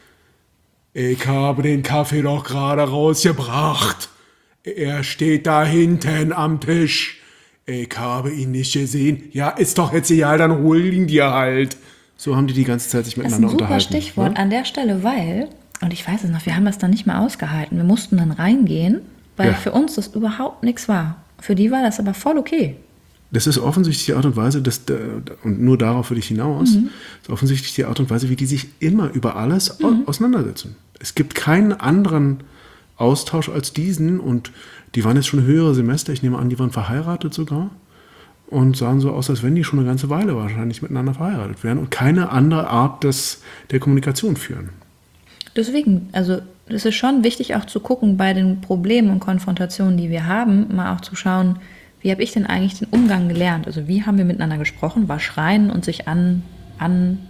Ich habe den Kaffee doch gerade rausgebracht. Er steht da hinten am Tisch. Ich habe ihn nicht gesehen. Ja, ist doch jetzt egal, dann hol ihn dir halt. So haben die ganze Zeit sich Das ist miteinander ein super unterhalten. Stichwort an der Stelle, weil, und ich weiß es noch, wir haben das dann nicht mehr ausgehalten. Wir mussten dann reingehen, weil für uns das überhaupt nichts war. Für die war das aber voll okay. Das ist offensichtlich die Art und Weise, und nur darauf will ich hinaus, ist offensichtlich die Art und Weise, wie die sich immer über alles auseinandersetzen. Es gibt keinen anderen Austausch als diesen, und die waren jetzt schon höhere Semester, ich nehme an, die waren verheiratet sogar und sahen so aus, als wenn die schon eine ganze Weile wahrscheinlich miteinander verheiratet wären und keine andere Art der Kommunikation führen. Deswegen, also es ist schon wichtig auch zu gucken bei den Problemen und Konfrontationen, die wir haben, mal auch zu schauen, wie habe ich denn eigentlich den Umgang gelernt? Also wie haben wir miteinander gesprochen? War Schreien und sich angrummeln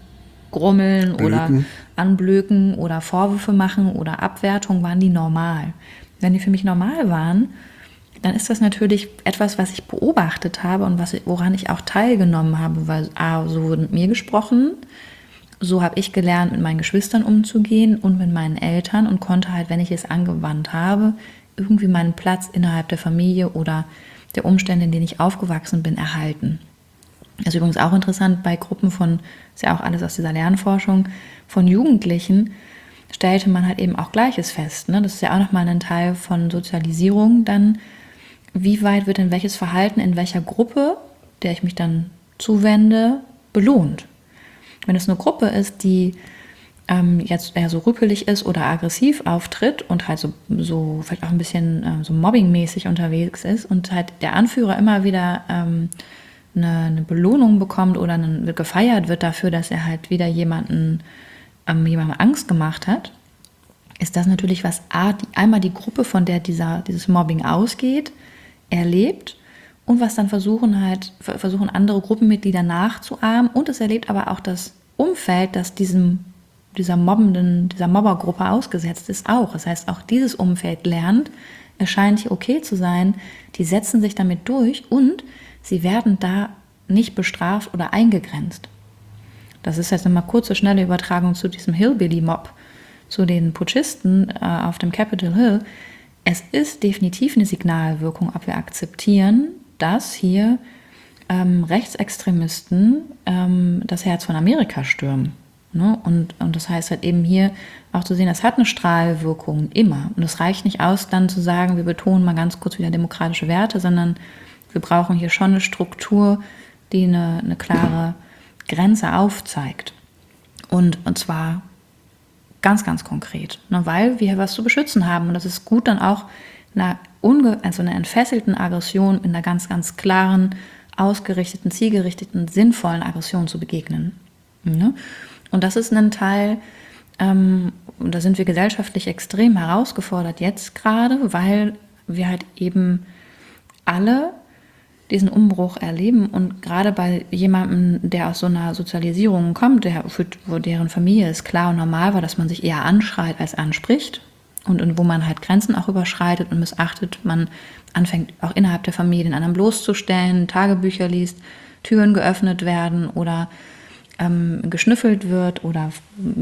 oder anblöken oder Vorwürfe machen oder Abwertung, waren die normal? Wenn die für mich normal waren, dann ist das natürlich etwas, was ich beobachtet habe und woran ich auch teilgenommen habe, weil so wurde mit mir gesprochen, so habe ich gelernt, mit meinen Geschwistern umzugehen und mit meinen Eltern und konnte halt, wenn ich es angewandt habe, irgendwie meinen Platz innerhalb der Familie oder der Umstände, in denen ich aufgewachsen bin, erhalten. Das ist übrigens auch interessant, bei Gruppen ist ja auch alles aus dieser Lernforschung, von Jugendlichen stellte man halt eben auch Gleiches fest. Ne? Das ist ja auch nochmal ein Teil von Sozialisierung dann. Wie weit wird denn welches Verhalten in welcher Gruppe, der ich mich dann zuwende, belohnt? Wenn es eine Gruppe ist, die jetzt eher so rüpelig ist oder aggressiv auftritt und halt so vielleicht auch ein bisschen so mobbingmäßig unterwegs ist und halt der Anführer immer wieder eine Belohnung bekommt oder gefeiert wird dafür, dass er halt wieder jemandem Angst gemacht hat, ist das natürlich, was einmal die Gruppe, von der dieses Mobbing ausgeht, erlebt und was dann versuchen andere Gruppenmitglieder nachzuahmen, und es erlebt aber auch das Umfeld, das dieser Mobbergruppe ausgesetzt ist auch. Das heißt, auch dieses Umfeld lernt, es scheint hier okay zu sein, die setzen sich damit durch und sie werden da nicht bestraft oder eingegrenzt. Das ist jetzt eine kurze, schnelle Übertragung zu diesem Hillbilly-Mob, zu den Putschisten auf dem Capitol Hill. Es ist definitiv eine Signalwirkung, ob wir akzeptieren, dass hier Rechtsextremisten das Herz von Amerika stürmen. Ne? Und das heißt halt eben hier auch zu sehen, das hat eine Strahlwirkung immer. Und es reicht nicht aus, dann zu sagen, wir betonen mal ganz kurz wieder demokratische Werte, sondern wir brauchen hier schon eine Struktur, die eine klare Grenze aufzeigt. Und zwar ganz, ganz konkret, ne? Weil wir was zu beschützen haben. Und das ist gut, dann auch einer entfesselten Aggression in einer ganz, ganz klaren, ausgerichteten, zielgerichteten, sinnvollen Aggression zu begegnen. Ne? Und das ist ein Teil, und da sind wir gesellschaftlich extrem herausgefordert jetzt gerade, weil wir halt eben alle diesen Umbruch erleben und gerade bei jemandem, der aus so einer Sozialisierung kommt, wo deren Familie es klar und normal war, dass man sich eher anschreit als anspricht und wo man halt Grenzen auch überschreitet und missachtet, man anfängt auch innerhalb der Familie den anderen bloßzustellen, Tagebücher liest, Türen geöffnet werden oder geschnüffelt wird oder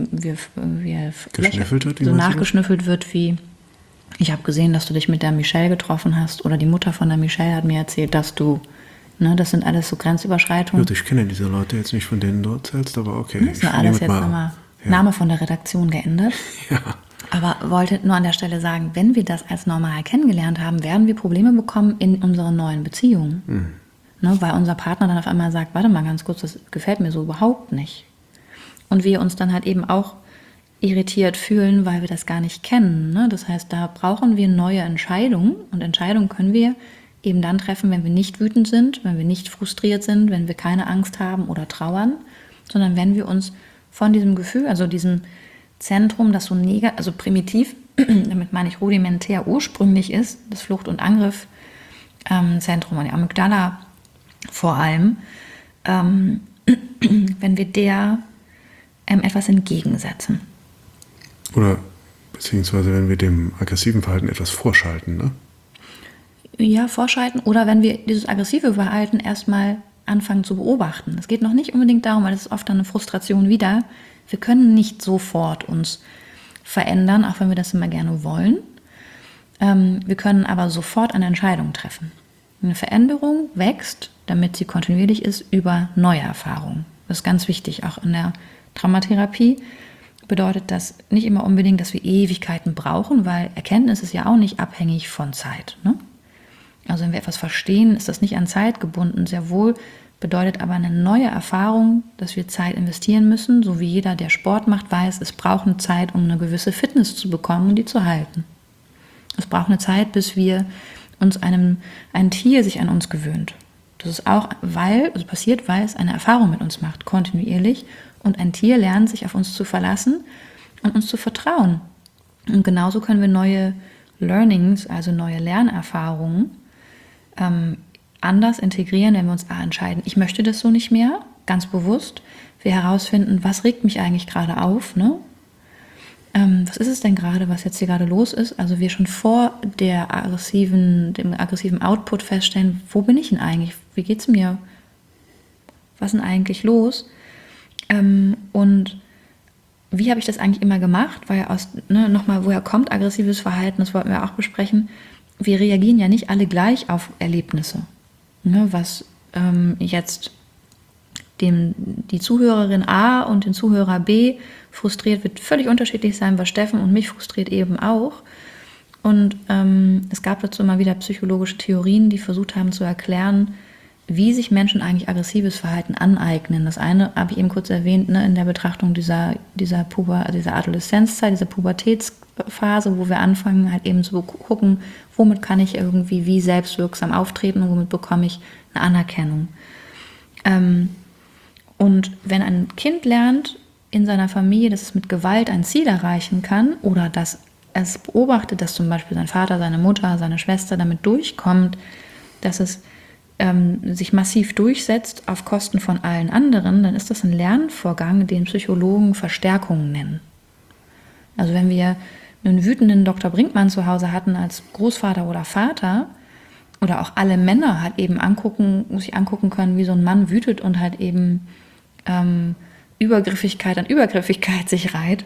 nachgeschnüffelt wird wie: Ich habe gesehen, dass du dich mit der Michelle getroffen hast, oder die Mutter von der Michelle hat mir erzählt, dass du, ne, das sind alles so Grenzüberschreitungen. Gut, ich kenne diese Leute jetzt nicht, von denen du erzählst, aber okay. Das ist ja alles jetzt nochmal Name von der Redaktion geändert. Ja. Aber wollte nur an der Stelle sagen, wenn wir das als normal kennengelernt haben, werden wir Probleme bekommen in unseren neuen Beziehungen. Ne, weil unser Partner dann auf einmal sagt, warte mal ganz kurz, das gefällt mir so überhaupt nicht. Und wir uns dann halt eben auch irritiert fühlen, weil wir das gar nicht kennen. Ne? Das heißt, da brauchen wir neue Entscheidungen, und Entscheidungen können wir eben dann treffen, wenn wir nicht wütend sind, wenn wir nicht frustriert sind, wenn wir keine Angst haben oder trauern, sondern wenn wir uns von diesem Gefühl, also diesem Zentrum, das so also primitiv, damit meine ich rudimentär ursprünglich ist, das Flucht- und Angriff-Zentrum, die Amygdala vor allem, wenn wir der etwas entgegensetzen. Oder Beziehungsweise wenn wir dem aggressiven Verhalten etwas vorschalten, ne? Ja, vorschalten oder wenn wir dieses aggressive Verhalten erstmal anfangen zu beobachten. Es geht noch nicht unbedingt darum, weil das ist oft dann eine Frustration wieder. Wir können nicht sofort uns verändern, auch wenn wir das immer gerne wollen. Wir können aber sofort eine Entscheidung treffen. Eine Veränderung wächst, damit sie kontinuierlich ist, über neue Erfahrungen. Das ist ganz wichtig, auch in der Traumatherapie bedeutet das nicht immer unbedingt, dass wir Ewigkeiten brauchen, weil Erkenntnis ist ja auch nicht abhängig von Zeit. Ne? Also wenn wir etwas verstehen, ist das nicht an Zeit gebunden. Sehr wohl bedeutet aber eine neue Erfahrung, dass wir Zeit investieren müssen, so wie jeder, der Sport macht, weiß, es braucht eine Zeit, um eine gewisse Fitness zu bekommen und die zu halten. Es braucht eine Zeit, bis wir uns ein Tier sich an uns gewöhnt. Das ist auch, passiert, weil es eine Erfahrung mit uns macht, kontinuierlich. Und ein Tier lernt, sich auf uns zu verlassen und uns zu vertrauen. Und genauso können wir neue Learnings, also neue Lernerfahrungen, anders integrieren, wenn wir uns entscheiden, ich möchte das so nicht mehr, ganz bewusst. Wir herausfinden, was regt mich eigentlich gerade auf, ne? Was ist es denn gerade, was jetzt hier gerade los ist? Also wir schon vor dem aggressiven Output feststellen, wo bin ich denn eigentlich? Wie geht's mir? Was ist denn eigentlich los? Und wie habe ich das eigentlich immer gemacht? Weil nochmal, woher kommt aggressives Verhalten? Das wollten wir auch besprechen. Wir reagieren ja nicht alle gleich auf Erlebnisse. Ne, was jetzt die Zuhörerin A und den Zuhörer B frustriert, wird völlig unterschiedlich sein, was Steffen und mich frustriert eben auch. Und es gab dazu immer wieder psychologische Theorien, die versucht haben zu erklären, wie sich Menschen eigentlich aggressives Verhalten aneignen. Das eine habe ich eben kurz erwähnt, ne, in der Betrachtung dieser Adoleszenzzeit, dieser Pubertätsphase, wo wir anfangen halt eben zu gucken, womit kann ich irgendwie wie selbstwirksam auftreten und womit bekomme ich eine Anerkennung. Und wenn ein Kind lernt in seiner Familie, dass es mit Gewalt ein Ziel erreichen kann oder dass es beobachtet, dass zum Beispiel sein Vater, seine Mutter, seine Schwester damit durchkommt, dass es sich massiv durchsetzt auf Kosten von allen anderen, dann ist das ein Lernvorgang, den Psychologen Verstärkung nennen. Also wenn wir einen wütenden Dr. Brinkmann zu Hause hatten als Großvater oder Vater oder auch alle Männer halt eben sich angucken können, wie so ein Mann wütet und halt eben Übergriffigkeit an Übergriffigkeit sich reiht,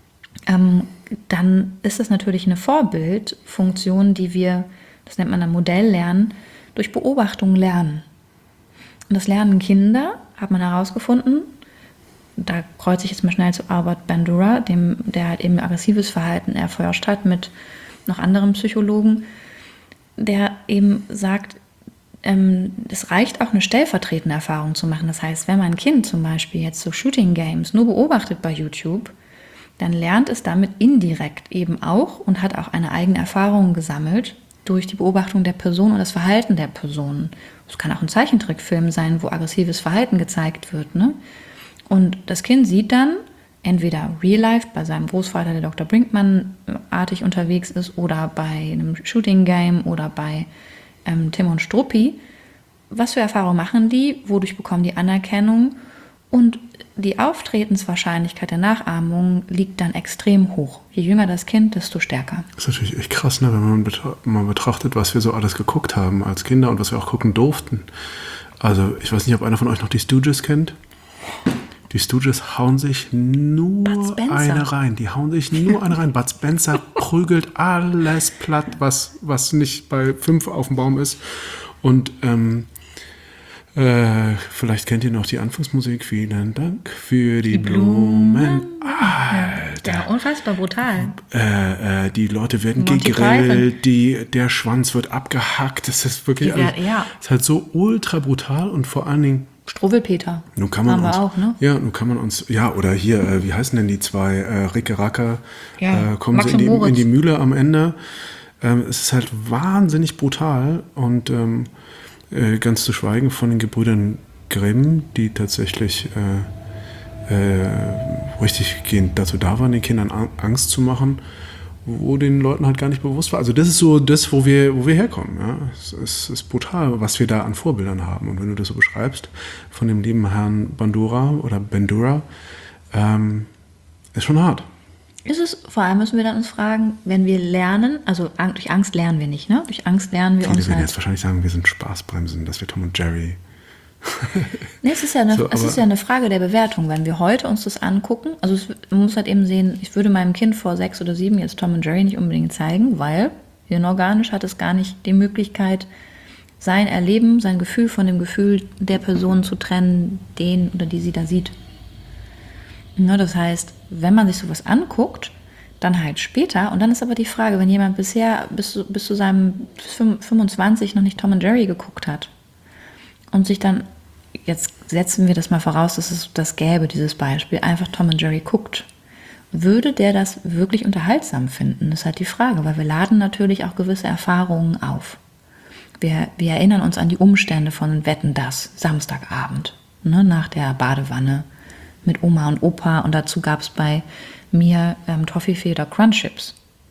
dann ist das natürlich eine Vorbildfunktion, die wir, das nennt man dann Modelllernen, durch Beobachtung lernen. Und das lernen Kinder, hat man herausgefunden, da kreuze ich jetzt mal schnell zu Albert Bandura, der halt eben aggressives Verhalten erforscht hat mit noch anderen Psychologen, der eben sagt, es reicht auch eine stellvertretende Erfahrung zu machen. Das heißt, wenn mein Kind zum Beispiel jetzt so Shooting Games nur beobachtet bei YouTube, dann lernt es damit indirekt eben auch und hat auch eine eigene Erfahrung gesammelt durch die Beobachtung der Person und das Verhalten der Person. Es kann auch ein Zeichentrickfilm sein, wo aggressives Verhalten gezeigt wird, ne? Und das Kind sieht dann entweder Real Life bei seinem Großvater, der Dr. Brinkmann-artig unterwegs ist, oder bei einem Shooting Game oder bei Tim und Struppi. Was für Erfahrungen machen die? Wodurch bekommen die Anerkennung? Und die Auftretenswahrscheinlichkeit der Nachahmung liegt dann extrem hoch. Je jünger das Kind, desto stärker. Das ist natürlich echt krass, ne, wenn man betrachtet, was wir so alles geguckt haben als Kinder und was wir auch gucken durften. Also ich weiß nicht, ob einer von euch noch die Stooges kennt. Die Stooges hauen sich nur eine rein. Die hauen sich nur eine rein. Bud Spencer prügelt alles platt, was nicht bei 5 auf dem Baum ist. Und vielleicht kennt ihr noch die Anfangsmusik. Vielen Dank für die Blumen. Alter. Ja, unfassbar brutal. Die Leute werden gegrillt, der Schwanz wird abgehackt. Das ist wirklich ist halt so ultra brutal und vor allen Dingen Struwwelpeter. Nun kann man haben uns, wir auch, ne? Ja, nun kann man uns, ja, oder hier, wie heißen denn die zwei, Ricke Racker, kommen Max sie und in die Mühle am Ende. Es ist halt wahnsinnig brutal und ganz zu schweigen von den Gebrüdern Grimm, die tatsächlich richtig gehend dazu da waren, den Kindern Angst zu machen, wo den Leuten halt gar nicht bewusst war. Also das ist so das, wo wir herkommen. Ja? Es ist brutal, was wir da an Vorbildern haben. Und wenn du das so beschreibst, von dem lieben Herrn Bandura oder Bandura, ist schon hart. Vor allem müssen wir dann uns fragen, wenn wir lernen, also durch Angst lernen wir nicht, ne? Durch Angst lernen wir Viele uns werden halt. jetzt wahrscheinlich sagen, wir sind Spaßbremsen, dass wir Tom und Jerry. Nee, es ist ja eine Frage der Bewertung. Wenn wir heute uns das angucken, also man muss halt eben sehen, ich würde meinem Kind vor 6 oder 7 jetzt Tom und Jerry nicht unbedingt zeigen, weil hirnorganisch hat es gar nicht die Möglichkeit, sein Erleben, sein Gefühl von dem Gefühl der Person zu trennen, den oder die sie da sieht. Ne, das heißt, wenn man sich sowas anguckt, dann halt später. Und dann ist aber die Frage, wenn jemand bisher bis zu seinem 25 noch nicht Tom und Jerry geguckt hat und sich dann, jetzt setzen wir das mal voraus, dass es das gäbe, dieses Beispiel, einfach Tom und Jerry guckt, würde der das wirklich unterhaltsam finden? Das ist halt die Frage, weil wir laden natürlich auch gewisse Erfahrungen auf. Wir erinnern uns an die Umstände von Wetten, dass Samstagabend, ne, nach der Badewanne mit Oma und Opa, und dazu gab es bei mir Toffifee oder Crunchips.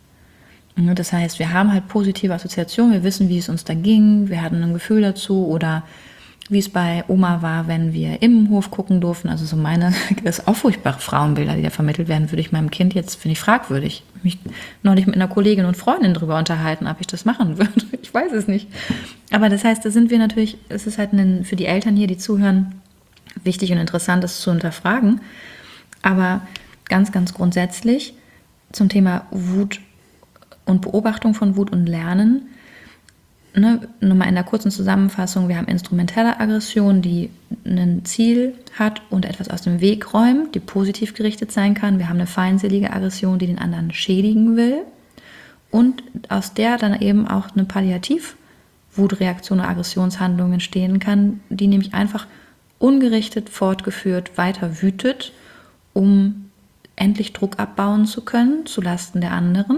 Das heißt, wir haben halt positive Assoziationen, wir wissen, wie es uns da ging, wir hatten ein Gefühl dazu, oder wie es bei Oma war, wenn wir im Hof gucken durften. Also so das ist auch furchtbare Frauenbilder, die da vermittelt werden, würde ich meinem Kind jetzt, finde ich, fragwürdig. Mich neulich mit einer Kollegin und Freundin darüber unterhalten, ob ich das machen würde. Ich weiß es nicht. Aber das heißt, da sind wir natürlich, es ist halt für die Eltern hier, die zuhören, wichtig und interessant, das zu hinterfragen. Aber ganz, ganz grundsätzlich zum Thema Wut und Beobachtung von Wut und Lernen. Ne, nur mal in der kurzen Zusammenfassung, wir haben instrumentelle Aggression, die ein Ziel hat und etwas aus dem Weg räumt, die positiv gerichtet sein kann. Wir haben eine feindselige Aggression, die den anderen schädigen will und aus der dann eben auch eine Palliativ-Wutreaktion oder Aggressionshandlung entstehen kann, die nämlich einfach ungerichtet fortgeführt weiter wütet, um endlich Druck abbauen zu können zulasten der anderen.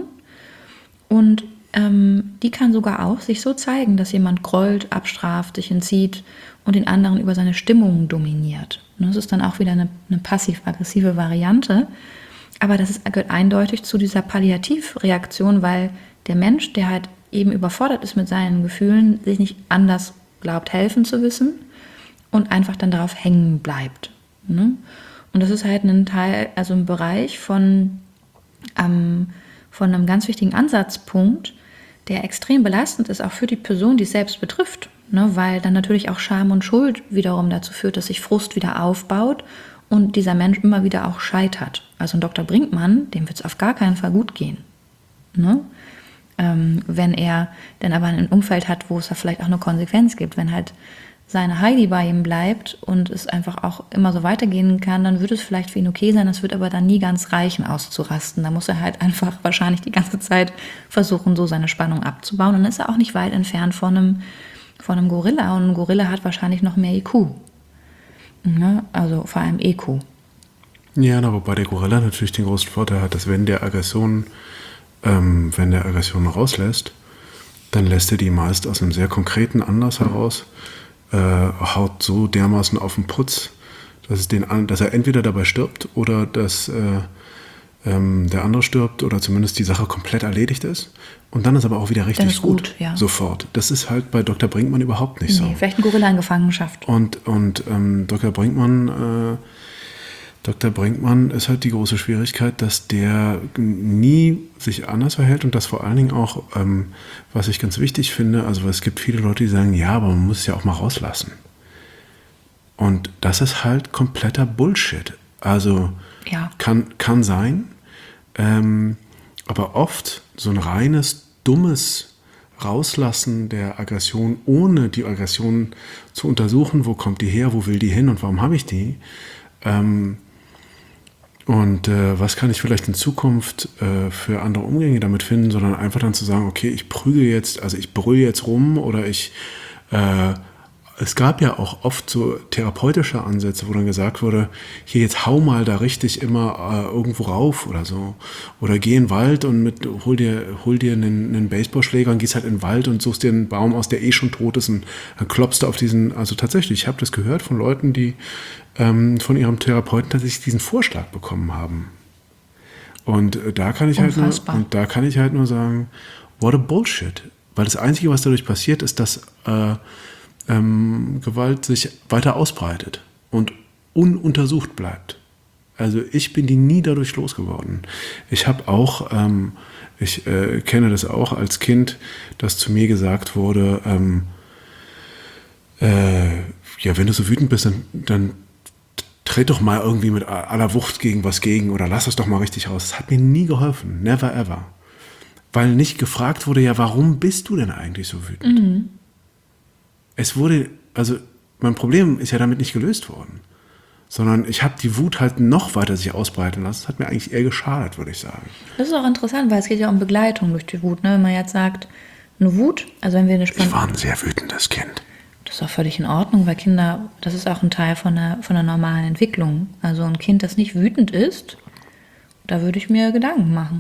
Und die kann sogar auch sich so zeigen, dass jemand grollt, abstraft, sich entzieht und den anderen über seine Stimmung dominiert. Und das ist dann auch wieder eine passiv-aggressive Variante. Aber das gehört eindeutig zu dieser Palliativreaktion, weil der Mensch, der halt eben überfordert ist mit seinen Gefühlen, sich nicht anders glaubt, helfen zu wissen und einfach dann darauf hängen bleibt. Ne? Und das ist halt ein Teil, also ein Bereich von einem ganz wichtigen Ansatzpunkt, der extrem belastend ist, auch für die Person, die es selbst betrifft. Ne? Weil dann natürlich auch Scham und Schuld wiederum dazu führt, dass sich Frust wieder aufbaut und dieser Mensch immer wieder auch scheitert. Also ein Dr. Brinkmann, dem wird es auf gar keinen Fall gut gehen. Ne? Wenn er dann aber ein Umfeld hat, wo es da vielleicht auch eine Konsequenz gibt, wenn halt seine Heidi bei ihm bleibt und es einfach auch immer so weitergehen kann, dann wird es vielleicht für ihn okay sein, das wird aber dann nie ganz reichen, auszurasten. Da muss er halt einfach wahrscheinlich die ganze Zeit versuchen, so seine Spannung abzubauen. Und dann ist er auch nicht weit entfernt von einem Gorilla. Und ein Gorilla hat wahrscheinlich noch mehr IQ. Ne? Also vor allem EQ. Ja, aber wobei der Gorilla natürlich den großen Vorteil hat, dass wenn der Aggression rauslässt, dann lässt er die meist aus einem sehr konkreten Anlass heraus, haut so dermaßen auf den Putz, dass er entweder dabei stirbt oder dass der andere stirbt oder zumindest die Sache komplett erledigt ist. Und dann ist aber auch wieder richtig gut, ja. Sofort. Das ist halt bei Dr. Brinkmann überhaupt nicht so. Vielleicht ein Gorilla in Gefangenschaft. Und Dr. Brinkmann ist halt die große Schwierigkeit, dass der nie sich anders verhält und das vor allen Dingen auch, was ich ganz wichtig finde, also es gibt viele Leute, die sagen, ja, aber man muss es ja auch mal rauslassen. Und das ist halt kompletter Bullshit. Also ja. Kann sein, aber oft so ein reines, dummes Rauslassen der Aggression, ohne die Aggression zu untersuchen, wo kommt die her, wo will die hin und warum habe ich die, was kann ich vielleicht in Zukunft für andere Umgänge damit finden, sondern einfach dann zu sagen, okay, ich brülle jetzt rum oder es gab ja auch oft so therapeutische Ansätze, wo dann gesagt wurde, hier jetzt hau mal da richtig immer irgendwo rauf oder so. Oder geh in den Wald und hol dir einen Baseballschläger und gehst halt in den Wald und suchst dir einen Baum aus, der schon tot ist und dann klopfst du auf diesen, also tatsächlich, ich habe das gehört von Leuten, die von ihrem Therapeuten tatsächlich diesen Vorschlag bekommen haben. Und da kann ich halt nur sagen, what a bullshit. Weil das Einzige, was dadurch passiert, ist, dass Gewalt sich weiter ausbreitet und ununtersucht bleibt. Also ich bin die nie dadurch losgeworden. Ich habe auch, ich kenne das auch als Kind, dass zu mir gesagt wurde, ja, wenn du so wütend bist, dann tritt doch mal irgendwie mit aller Wucht gegen was gegen oder lass es doch mal richtig raus. Das hat mir nie geholfen, never ever. Weil nicht gefragt wurde, ja, warum bist du denn eigentlich so wütend? Mhm. Es wurde, also mein Problem ist ja damit nicht gelöst worden, sondern ich habe die Wut halt noch weiter sich ausbreiten lassen. Das hat mir eigentlich eher geschadet, würde ich sagen. Das ist auch interessant, weil es geht ja um Begleitung durch die Wut. Ne? Wenn man jetzt sagt, eine Wut, also wenn wir eine Ich war ein sehr wütendes Kind. Das ist auch völlig in Ordnung, weil Kinder, das ist auch ein Teil von der normalen Entwicklung. Also ein Kind, das nicht wütend ist, da würde ich mir Gedanken machen.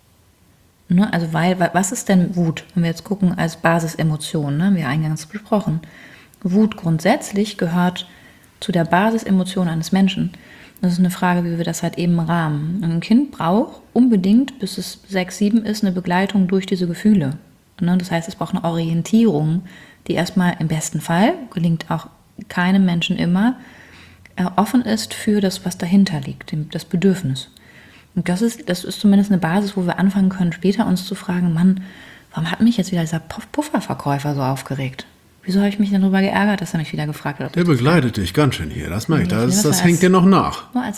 Ne? Also was ist denn Wut? Wenn wir jetzt gucken als Basisemotion, ne? Haben wir eingangs besprochen. Wut grundsätzlich gehört zu der Basisemotion eines Menschen. Das ist eine Frage, wie wir das halt eben rahmen. Und ein Kind braucht unbedingt, bis es 6, 7 ist, eine Begleitung durch diese Gefühle. Ne? Das heißt, es braucht eine Orientierung, die erstmal im besten Fall, gelingt auch keinem Menschen immer, offen ist für das, was dahinter liegt, das Bedürfnis. Und das ist zumindest eine Basis, wo wir anfangen können, später uns zu fragen, Mann, warum hat mich jetzt wieder dieser Pufferverkäufer so aufgereicht? Wieso habe ich mich denn darüber geärgert, dass er mich wieder gefragt hat? Der begleitet dich ganz schön hier, das merke ich. Das hängt dir noch nach. Nur als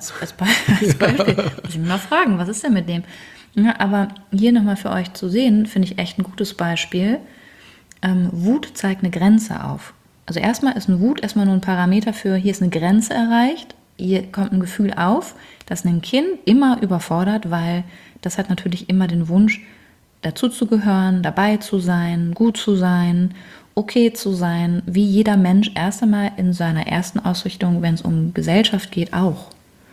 Beispiel. Muss ich mir mal fragen, was ist denn mit dem? Ja, aber hier nochmal für euch zu sehen, finde ich echt ein gutes Beispiel. Wut zeigt eine Grenze auf. Also erstmal ist eine Wut erstmal nur ein Parameter für, hier ist eine Grenze erreicht, hier kommt ein Gefühl auf, das ein Kind immer überfordert, weil das hat natürlich immer den Wunsch, dazu zu gehören, dabei zu sein, gut zu sein, okay zu sein, wie jeder Mensch erst einmal in seiner ersten Ausrichtung, wenn es um Gesellschaft geht, auch.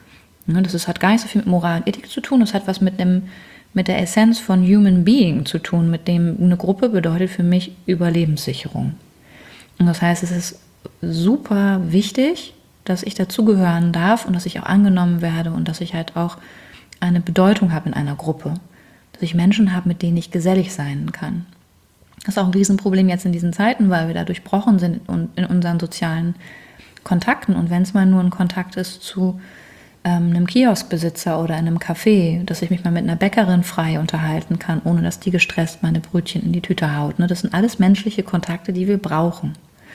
Das hat gar nicht so viel mit Moral und Ethik zu tun, das hat was mit der Essenz von Human Being zu tun, mit dem eine Gruppe bedeutet für mich Überlebenssicherung. Und das heißt, es ist super wichtig, dass ich dazugehören darf und dass ich auch angenommen werde und dass ich halt auch eine Bedeutung habe in einer Gruppe. Dass ich Menschen habe, mit denen ich gesellig sein kann. Das ist auch ein Riesenproblem jetzt in diesen Zeiten, weil wir da durchbrochen sind in unseren sozialen Kontakten. Und wenn es mal nur ein Kontakt ist zu einem Kioskbesitzer oder in einem Café, dass ich mich mal mit einer Bäckerin frei unterhalten kann, ohne dass die gestresst meine Brötchen in die Tüte haut. Ne? Das sind alles menschliche Kontakte, die wir brauchen.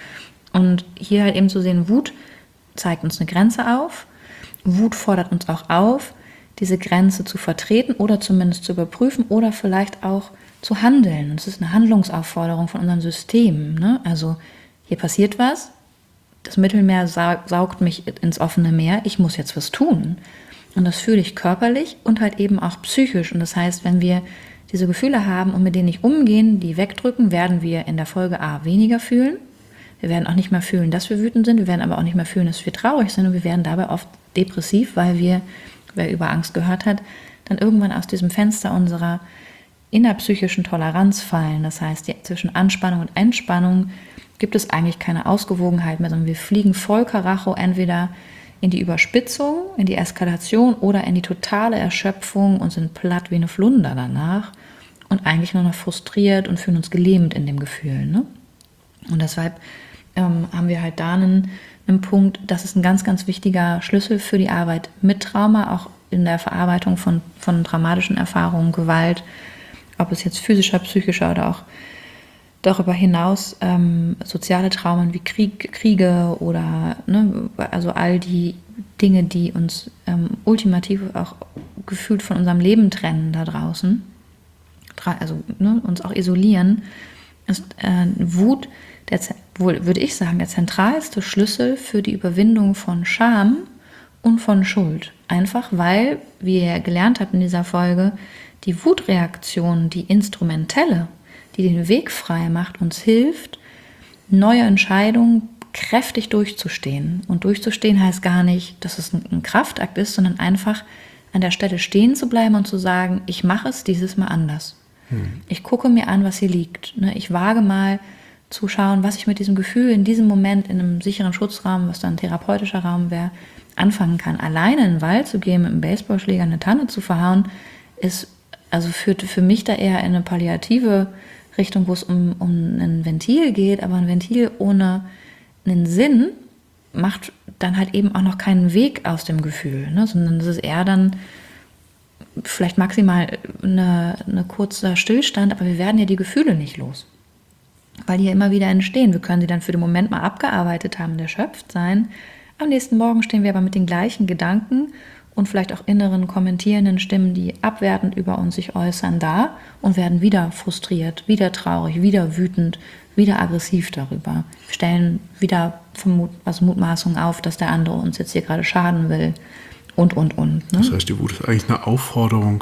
Und hier halt eben zu sehen, Wut zeigt uns eine Grenze auf. Wut fordert uns auch auf, diese Grenze zu vertreten oder zumindest zu überprüfen oder vielleicht auch zu handeln. Und es ist eine Handlungsaufforderung von unserem System. Ne? Also hier passiert was, das Mittelmeer saugt mich ins offene Meer, ich muss jetzt was tun. Und das fühle ich körperlich und halt eben auch psychisch. Und das heißt, wenn wir diese Gefühle haben und mit denen nicht umgehen, die wegdrücken, werden wir in der Folge A weniger fühlen. Wir werden auch nicht mehr fühlen, dass wir wütend sind. Wir werden aber auch nicht mehr fühlen, dass wir traurig sind. Und wir werden dabei oft depressiv, weil wir, wer über Angst gehört hat, dann irgendwann aus diesem Fenster unserer innerpsychischen Toleranz fallen. Das heißt, zwischen Anspannung und Entspannung gibt es eigentlich keine Ausgewogenheit mehr, sondern wir fliegen voll Karacho entweder in die Überspitzung, in die Eskalation oder in die totale Erschöpfung und sind platt wie eine Flunder danach und eigentlich nur noch frustriert und fühlen uns gelähmt in dem Gefühl. Ne? Und deshalb haben wir halt da einen Punkt, das ist ein ganz, ganz wichtiger Schlüssel für die Arbeit mit Trauma, auch in der Verarbeitung von dramatischen Erfahrungen, Gewalt, ob es jetzt physischer, psychischer oder auch darüber hinaus soziale Traumen wie Kriege oder also all die Dinge, die uns ultimativ auch gefühlt von unserem Leben trennen da draußen, also uns auch isolieren, ist Wut, würde ich sagen, der zentralste Schlüssel für die Überwindung von Scham und von Schuld. Einfach weil, wie ihr gelernt habt in dieser Folge, die Wutreaktion, die instrumentelle, die den Weg frei macht, uns hilft, neue Entscheidungen kräftig durchzustehen. Und durchzustehen heißt gar nicht, dass es ein Kraftakt ist, sondern einfach an der Stelle stehen zu bleiben und zu sagen, ich mache es dieses Mal anders. Ich gucke mir an, was hier liegt. Ich wage mal zu schauen, was ich mit diesem Gefühl in diesem Moment in einem sicheren Schutzraum, was dann ein therapeutischer Raum wäre, anfangen kann. Alleine in den Wald zu gehen, mit einem Baseballschläger eine Tanne zu verhauen, führt für mich da eher in eine palliative Richtung, wo es um ein Ventil geht, aber ein Ventil ohne einen Sinn, macht dann halt eben auch noch keinen Weg aus dem Gefühl, ne? Sondern das ist eher dann vielleicht maximal eine kurzer Stillstand, aber wir werden ja die Gefühle nicht los, weil die ja immer wieder entstehen. Wir können sie dann für den Moment mal abgearbeitet haben, erschöpft sein. Am nächsten Morgen stehen wir aber mit den gleichen Gedanken und vielleicht auch inneren kommentierenden Stimmen, die abwertend über uns sich äußern, da und werden wieder frustriert, wieder traurig, wieder wütend, wieder aggressiv darüber. Stellen wieder Mutmaßungen auf, dass der andere uns jetzt hier gerade schaden will und. Ne? Das heißt, die Wut ist eigentlich eine Aufforderung,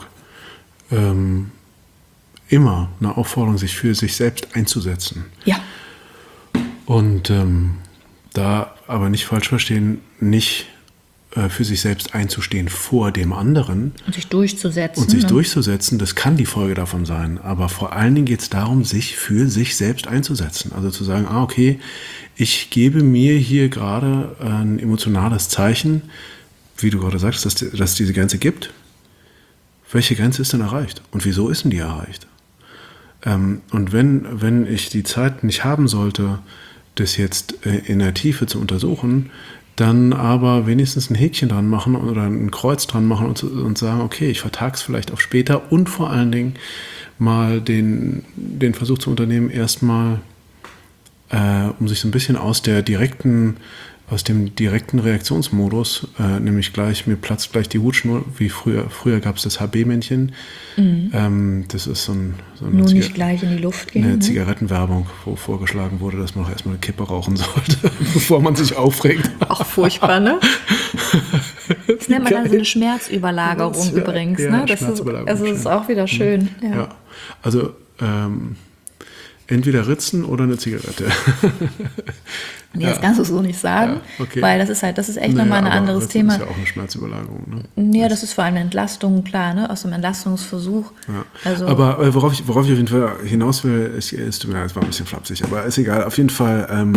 immer eine Aufforderung, sich für sich selbst einzusetzen. Ja. Und da aber nicht falsch verstehen, nicht für sich selbst einzustehen vor dem anderen. Und sich durchzusetzen. Und sich durchzusetzen, das kann die Folge davon sein. Aber vor allen Dingen geht es darum, sich für sich selbst einzusetzen. Also zu sagen, okay, ich gebe mir hier gerade ein emotionales Zeichen, wie du gerade sagst, dass es diese Grenze gibt. Welche Grenze ist denn erreicht? Und wieso ist denn die erreicht? Und wenn ich die Zeit nicht haben sollte, das jetzt in der Tiefe zu untersuchen, dann aber wenigstens ein Häkchen dran machen oder ein Kreuz dran machen und sagen, okay, ich vertage es vielleicht auf später und vor allen Dingen mal den Versuch zu unternehmen, erstmal, um sich so ein bisschen aus dem direkten Reaktionsmodus, nämlich mir platzt gleich die Hutschnur, wie früher gab es das HB-Männchen. Das ist so eine nur nicht gleich in die Luft gehen. Eine Zigarettenwerbung, wo vorgeschlagen wurde, dass man auch erstmal eine Kippe rauchen sollte, bevor man sich aufregt. Auch furchtbar, ne? Das nennt man dann so eine Schmerzüberlagerung übrigens. Ja, ne? Das ist auch wieder schön. Ja. Also entweder Ritzen oder eine Zigarette. Nee, das kannst du so nicht sagen, weil das ist echt nochmal ein anderes Thema. Das ist ja auch eine Schmerzüberlagerung. Ne? Ja, das ist vor allem eine Entlastung, klar, ne? Aus dem Entlastungsversuch. Ja. Also, aber worauf ich auf jeden Fall hinaus will, es war ein bisschen flapsig, aber ist egal. Auf jeden Fall,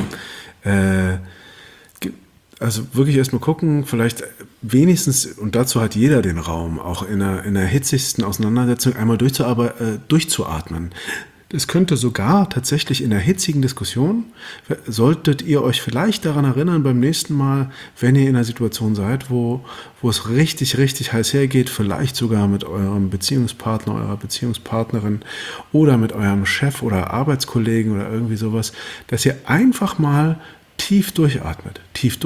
also wirklich erstmal gucken, vielleicht wenigstens, und dazu hat jeder den Raum, auch in der hitzigsten Auseinandersetzung einmal durchzuatmen. Es könnte sogar tatsächlich in der hitzigen Diskussion, solltet ihr euch vielleicht daran erinnern beim nächsten Mal, wenn ihr in einer Situation seid, wo es richtig, richtig heiß hergeht, vielleicht sogar mit eurem Beziehungspartner, eurer Beziehungspartnerin oder mit eurem Chef oder Arbeitskollegen oder irgendwie sowas, dass ihr einfach mal tief durchatmet,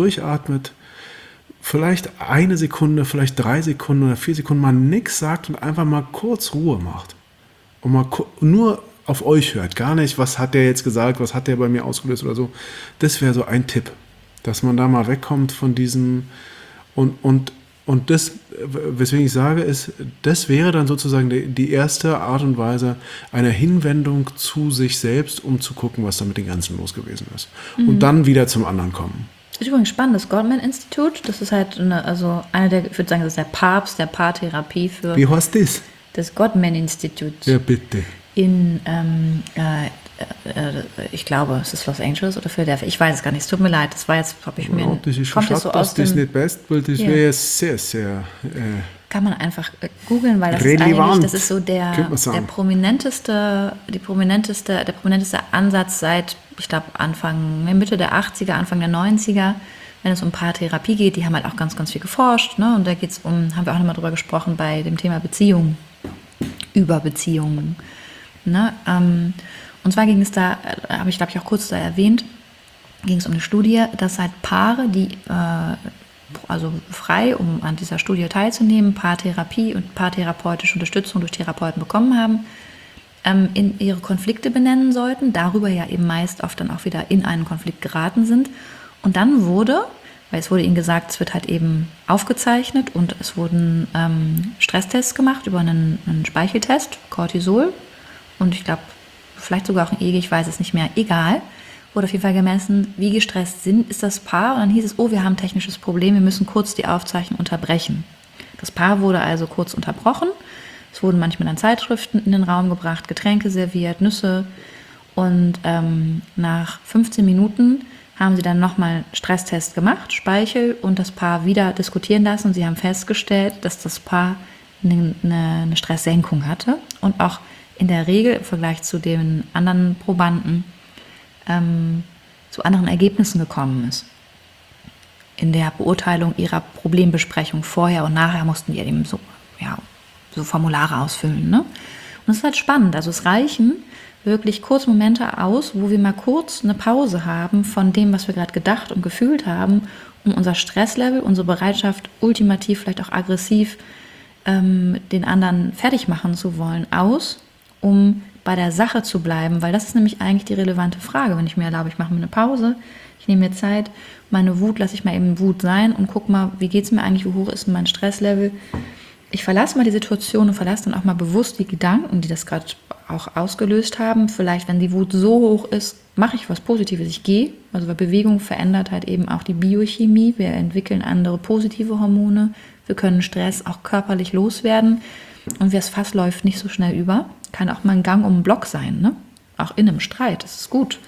vielleicht 1 Sekunde, vielleicht 3 Sekunden oder 4 Sekunden mal nichts sagt und einfach mal kurz Ruhe macht und mal nur auf euch hört, gar nicht, was hat der jetzt gesagt, was hat der bei mir ausgelöst oder so. Das wäre so ein Tipp, dass man da mal wegkommt von diesem und das, weswegen ich sage, ist, das wäre dann sozusagen die erste Art und Weise einer Hinwendung zu sich selbst, um zu gucken, was da mit den Grenzen los gewesen ist. Und dann wieder zum anderen kommen. Das ist übrigens spannend, das Gottman-Institut, das ist halt ich würde sagen, das ist der Papst der Paartherapie für... Wie heißt das? Das Gottman-Institut. Ja, bitte. Ich glaube, es ist Los Angeles oder Philadelphia. Ich weiß es gar nicht. Es tut mir leid. Das war jetzt, habe ich mir. Ja, das ist kommt das so aus das nicht best, weil das wäre sehr, sehr. Kann man einfach googeln, weil das relevant, das ist so der prominenteste Ansatz seit, ich glaube, Mitte der 80er, Anfang der 90er, wenn es um Paartherapie geht. Die haben halt auch ganz, ganz viel geforscht, ne? Und da geht es haben wir auch nochmal drüber gesprochen bei dem Thema Beziehungen. Über Beziehungen. Ne? Und zwar ging es da, habe ich glaube ich auch kurz da erwähnt, ging es um eine Studie, dass halt Paare, die also frei, um an dieser Studie teilzunehmen, Paartherapie und paartherapeutische Unterstützung durch Therapeuten bekommen haben, in ihre Konflikte benennen sollten, darüber ja eben meist oft dann auch wieder in einen Konflikt geraten sind. Und dann weil es wurde ihnen gesagt, es wird halt eben aufgezeichnet und es wurden Stresstests gemacht über einen Speicheltest, Cortisol und ich glaube, vielleicht sogar auch ein EEG, ich weiß es nicht mehr, egal. Wurde auf jeden Fall gemessen, wie gestresst ist das Paar und dann hieß es, wir haben ein technisches Problem, wir müssen kurz die Aufzeichnung unterbrechen. Das Paar wurde also kurz unterbrochen, es wurden manchmal dann Zeitschriften in den Raum gebracht, Getränke serviert, Nüsse und nach 15 Minuten haben sie dann nochmal einen Stresstest gemacht, Speichel und das Paar wieder diskutieren lassen und sie haben festgestellt, dass das Paar eine Stresssenkung hatte und auch in der Regel im Vergleich zu den anderen Probanden zu anderen Ergebnissen gekommen ist. in der Beurteilung ihrer Problembesprechung vorher und nachher mussten die eben so Formulare ausfüllen. Ne? Und das ist halt spannend. Also es reichen wirklich kurz Momente aus, wo wir mal kurz eine Pause haben von dem, was wir gerade gedacht und gefühlt haben, um unser Stresslevel, unsere Bereitschaft, ultimativ vielleicht auch aggressiv den anderen fertig machen zu wollen, um bei der Sache zu bleiben, weil das ist nämlich eigentlich die relevante Frage. Wenn ich mir erlaube, ich mache mir eine Pause, ich nehme mir Zeit, meine Wut lasse ich mal eben Wut sein und gucke mal, wie geht es mir eigentlich, wie hoch ist mein Stresslevel. Ich verlasse mal die Situation und verlasse dann auch mal bewusst die Gedanken, die das gerade auch ausgelöst haben. Vielleicht, wenn die Wut so hoch ist, mache ich was Positives. Ich gehe, also weil Bewegung verändert halt eben auch die Biochemie. Wir entwickeln andere positive Hormone. Wir können Stress auch körperlich loswerden. Und das Fass läuft nicht so schnell über. Kann auch mal ein Gang um den Block sein, ne? Auch in einem Streit, das ist gut.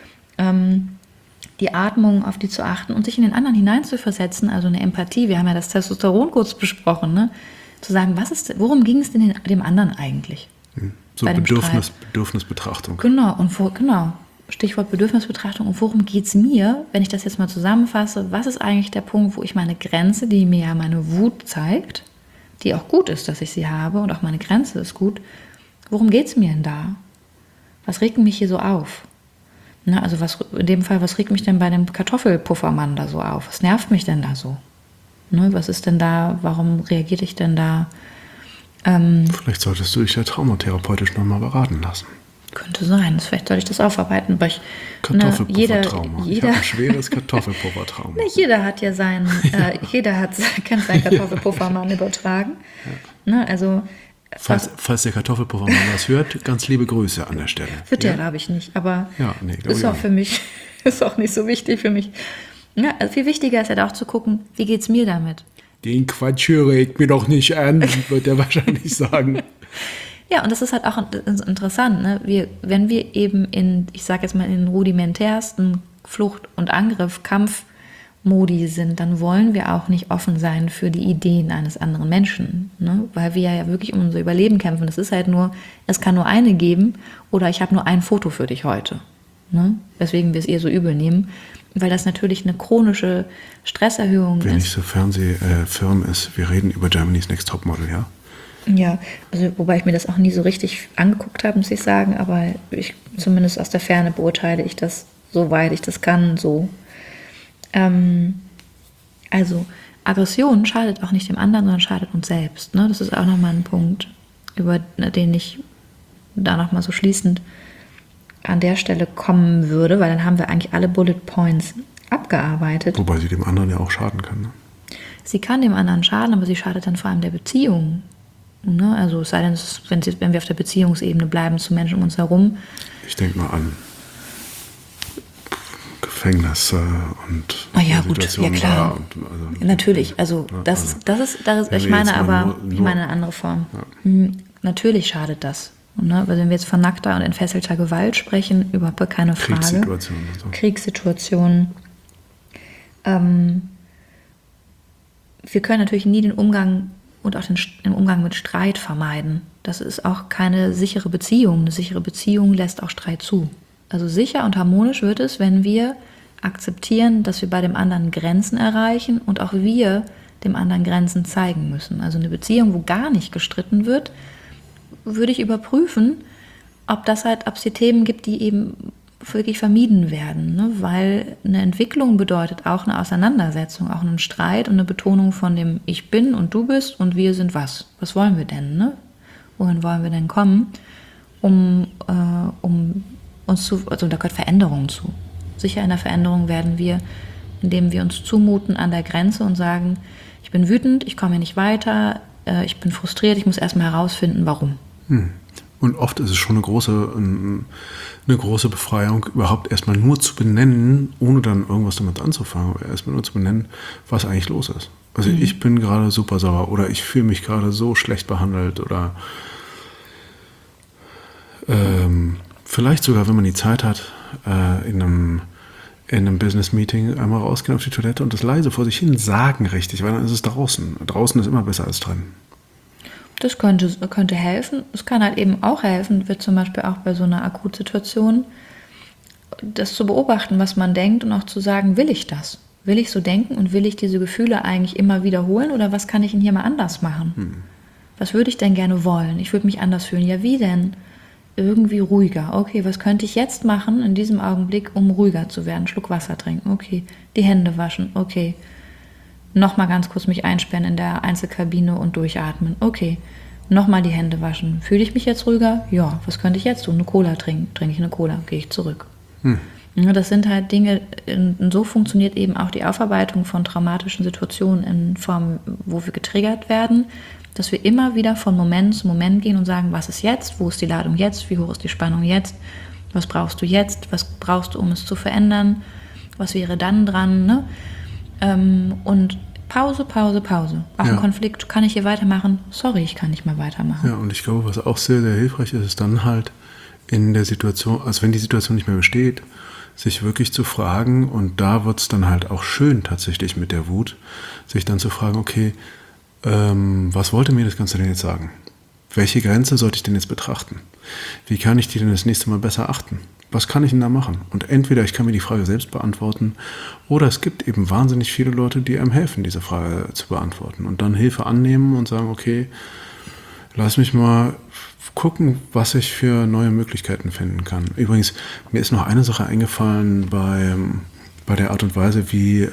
Die Atmung, auf die zu achten und sich in den anderen hineinzuversetzen, also eine Empathie. Wir haben ja das Testosteron kurz besprochen, ne? Zu sagen, worum ging es denn dem anderen eigentlich? So Bedürfnisbetrachtung. Genau. Stichwort Bedürfnisbetrachtung. Und worum geht es mir, wenn ich das jetzt mal zusammenfasse? Was ist eigentlich der Punkt, wo ich meine Grenze, die mir ja meine Wut zeigt, die auch gut ist, dass ich sie habe und auch meine Grenze ist gut, worum geht es mir denn da? Was regt mich hier so auf? Na, also in dem Fall, was regt mich denn bei dem Kartoffelpuffermann da so auf? Was nervt mich denn da so? Ne, was ist denn da, warum reagiere ich denn da? Vielleicht solltest du dich ja traumatherapeutisch nochmal beraten lassen. Könnte sein, vielleicht sollte ich das aufarbeiten. Aber Kartoffelpuffertrauma. Ich habe ein schweres Kartoffelpuffertrauma. Jeder hat ja kennt seinen Kartoffelpuffermann übertragen. Ja. Ne, also Falls der Kartoffelpuffermann das hört, ganz liebe Grüße an der Stelle. Wird der, glaube ich, nicht. Aber ist auch für mich, ist auch nicht so wichtig für mich. Ja, also viel wichtiger ist ja da auch zu gucken, wie geht es mir damit? Den Quatsch regt mir doch nicht an, wird er wahrscheinlich sagen. Ja, und das ist halt auch interessant, ne? Wenn wir eben in den rudimentärsten Flucht- und Angriff, Kampfmodi sind, dann wollen wir auch nicht offen sein für die Ideen eines anderen Menschen, ne? Weil wir ja wirklich um unser Überleben kämpfen. Das ist halt nur, es kann nur eine geben oder ich habe nur ein Foto für dich heute, ne? Weswegen wir es eher so übel nehmen, weil das natürlich eine chronische Stresserhöhung ist. Wenn nicht so Fernsehfirmen ist, wir reden über Germany's Next Topmodel, ja? Ja, also wobei ich mir das auch nie so richtig angeguckt habe, muss ich sagen, aber zumindest aus der Ferne beurteile ich das, soweit ich das kann, so. Also Aggression schadet auch nicht dem anderen, sondern schadet uns selbst. Ne? Das ist auch nochmal ein Punkt, über den ich da nochmal so schließend an der Stelle kommen würde, weil dann haben wir eigentlich alle Bullet Points abgearbeitet. Wobei sie dem anderen ja auch schaden kann. Ne? Sie kann dem anderen schaden, aber sie schadet dann vor allem der Beziehung. Ne? Also es sei denn, wenn wir auf der Beziehungsebene bleiben zu Menschen um uns herum. Ich denke mal an Gefängnisse und gut, ja klar. Natürlich, also das ist ich meine aber, ich meine eine andere Form. Ja. Natürlich schadet das. Ne? Also wenn wir jetzt von nackter und entfesselter Gewalt sprechen, überhaupt keine Frage. Kriegssituationen. Wir können natürlich nie den Umgang und auch den Umgang mit Streit vermeiden. Das ist auch keine sichere Beziehung. Eine sichere Beziehung lässt auch Streit zu. Also sicher und harmonisch wird es, wenn wir akzeptieren, dass wir bei dem anderen Grenzen erreichen und auch wir dem anderen Grenzen zeigen müssen. Also eine Beziehung, wo gar nicht gestritten wird, würde ich überprüfen, ob es hier Themen gibt, die eben wirklich vermieden werden. Ne? Weil eine Entwicklung bedeutet auch eine Auseinandersetzung, auch einen Streit und eine Betonung von dem Ich bin und du bist und wir sind was. Was wollen wir denn? Ne? Wohin wollen wir denn kommen? Also da gehört Veränderung zu. Sicher in der Veränderung werden wir, indem wir uns zumuten an der Grenze und sagen, ich bin wütend, ich komme hier nicht weiter, ich bin frustriert, ich muss erstmal herausfinden, warum. Und oft ist es schon eine große Befreiung, überhaupt erstmal nur zu benennen, ohne dann irgendwas damit anzufangen, aber erstmal nur zu benennen, was eigentlich los ist. Also ich bin gerade super sauer oder ich fühle mich gerade so schlecht behandelt oder vielleicht sogar, wenn man die Zeit hat, in einem Business-Meeting einmal rausgehen auf die Toilette und das leise vor sich hin sagen richtig, weil dann ist es draußen. Draußen ist immer besser als drin. Das könnte helfen. Es kann halt eben auch helfen, wird zum Beispiel auch bei so einer Akutsituation, das zu beobachten, was man denkt und auch zu sagen, will ich das? Will ich so denken und will ich diese Gefühle eigentlich immer wiederholen oder was kann ich denn hier mal anders machen? Was würde ich denn gerne wollen? Ich würde mich anders fühlen. Ja, wie denn? Irgendwie ruhiger. Okay, was könnte ich jetzt machen in diesem Augenblick, um ruhiger zu werden? Schluck Wasser trinken. Okay, die Hände waschen. Okay, nochmal ganz kurz mich einsperren in der Einzelkabine und durchatmen. Okay, nochmal die Hände waschen. Fühle ich mich jetzt ruhiger? Ja, was könnte ich jetzt tun? Eine Cola trinken. Trinke ich eine Cola? Gehe ich zurück. Ja, das sind halt Dinge, so funktioniert eben auch die Aufarbeitung von traumatischen Situationen in Form, wo wir getriggert werden, dass wir immer wieder von Moment zu Moment gehen und sagen, was ist jetzt, wo ist die Ladung jetzt, wie hoch ist die Spannung jetzt, was brauchst du jetzt, was brauchst du, um es zu verändern, was wäre dann dran, ne? Und Pause. Auch im Konflikt, kann ich hier weitermachen? Sorry, ich kann nicht mehr weitermachen. Ja, und ich glaube, was auch sehr, sehr hilfreich ist, ist dann halt in der Situation, also wenn die Situation nicht mehr besteht, sich wirklich zu fragen, und da wird es dann halt auch schön tatsächlich mit der Wut, sich dann zu fragen, okay, was wollte mir das Ganze denn jetzt sagen? Welche Grenze sollte ich denn jetzt betrachten? Wie kann ich die denn das nächste Mal besser achten? Was kann ich denn da machen? Und entweder ich kann mir die Frage selbst beantworten oder es gibt eben wahnsinnig viele Leute, die einem helfen, diese Frage zu beantworten und dann Hilfe annehmen und sagen, okay, lass mich mal gucken, was ich für neue Möglichkeiten finden kann. Übrigens, mir ist noch eine Sache eingefallen bei der Art und Weise, wie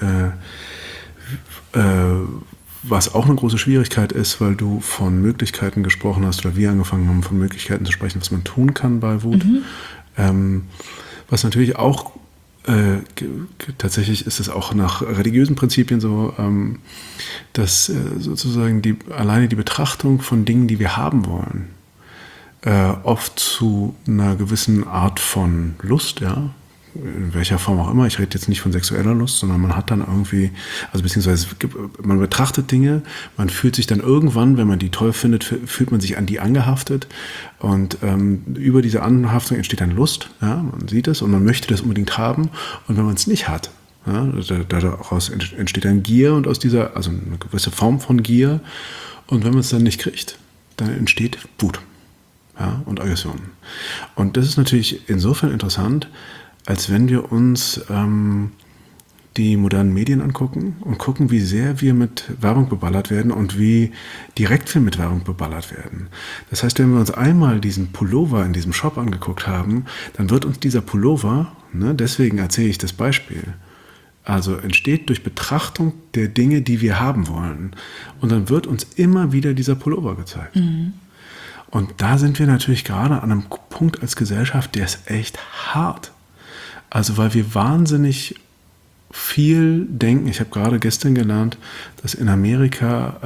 was auch eine große Schwierigkeit ist, weil du von Möglichkeiten gesprochen hast oder wir angefangen haben, von Möglichkeiten zu sprechen, was man tun kann bei Wut. Was natürlich auch tatsächlich ist es auch nach religiösen Prinzipien so, dass sozusagen alleine die Betrachtung von Dingen, die wir haben wollen, oft zu einer gewissen Art von Lust, ja, in welcher Form auch immer, ich rede jetzt nicht von sexueller Lust, sondern man hat dann irgendwie, also beziehungsweise man betrachtet Dinge, man fühlt sich dann irgendwann, wenn man die toll findet, fühlt man sich an die angehaftet und über diese Anhaftung entsteht dann Lust, ja, man sieht es und man möchte das unbedingt haben und wenn man es nicht hat, ja, daraus entsteht dann Gier und aus dieser, also eine gewisse Form von Gier und wenn man es dann nicht kriegt, dann entsteht Wut, ja, und Aggression. Und das ist natürlich insofern interessant, als wenn wir uns die modernen Medien angucken und gucken, wie sehr wir mit Werbung beballert werden und wie direkt wir mit Werbung beballert werden. Das heißt, wenn wir uns einmal diesen Pullover in diesem Shop angeguckt haben, dann wird uns dieser Pullover, ne, deswegen erzähle ich das Beispiel, also entsteht durch Betrachtung der Dinge, die wir haben wollen. Und dann wird uns immer wieder dieser Pullover gezeigt. Und da sind wir natürlich gerade an einem Punkt als Gesellschaft, der ist echt hart. Also weil wir wahnsinnig viel denken. Ich habe gerade gestern gelernt, dass in Amerika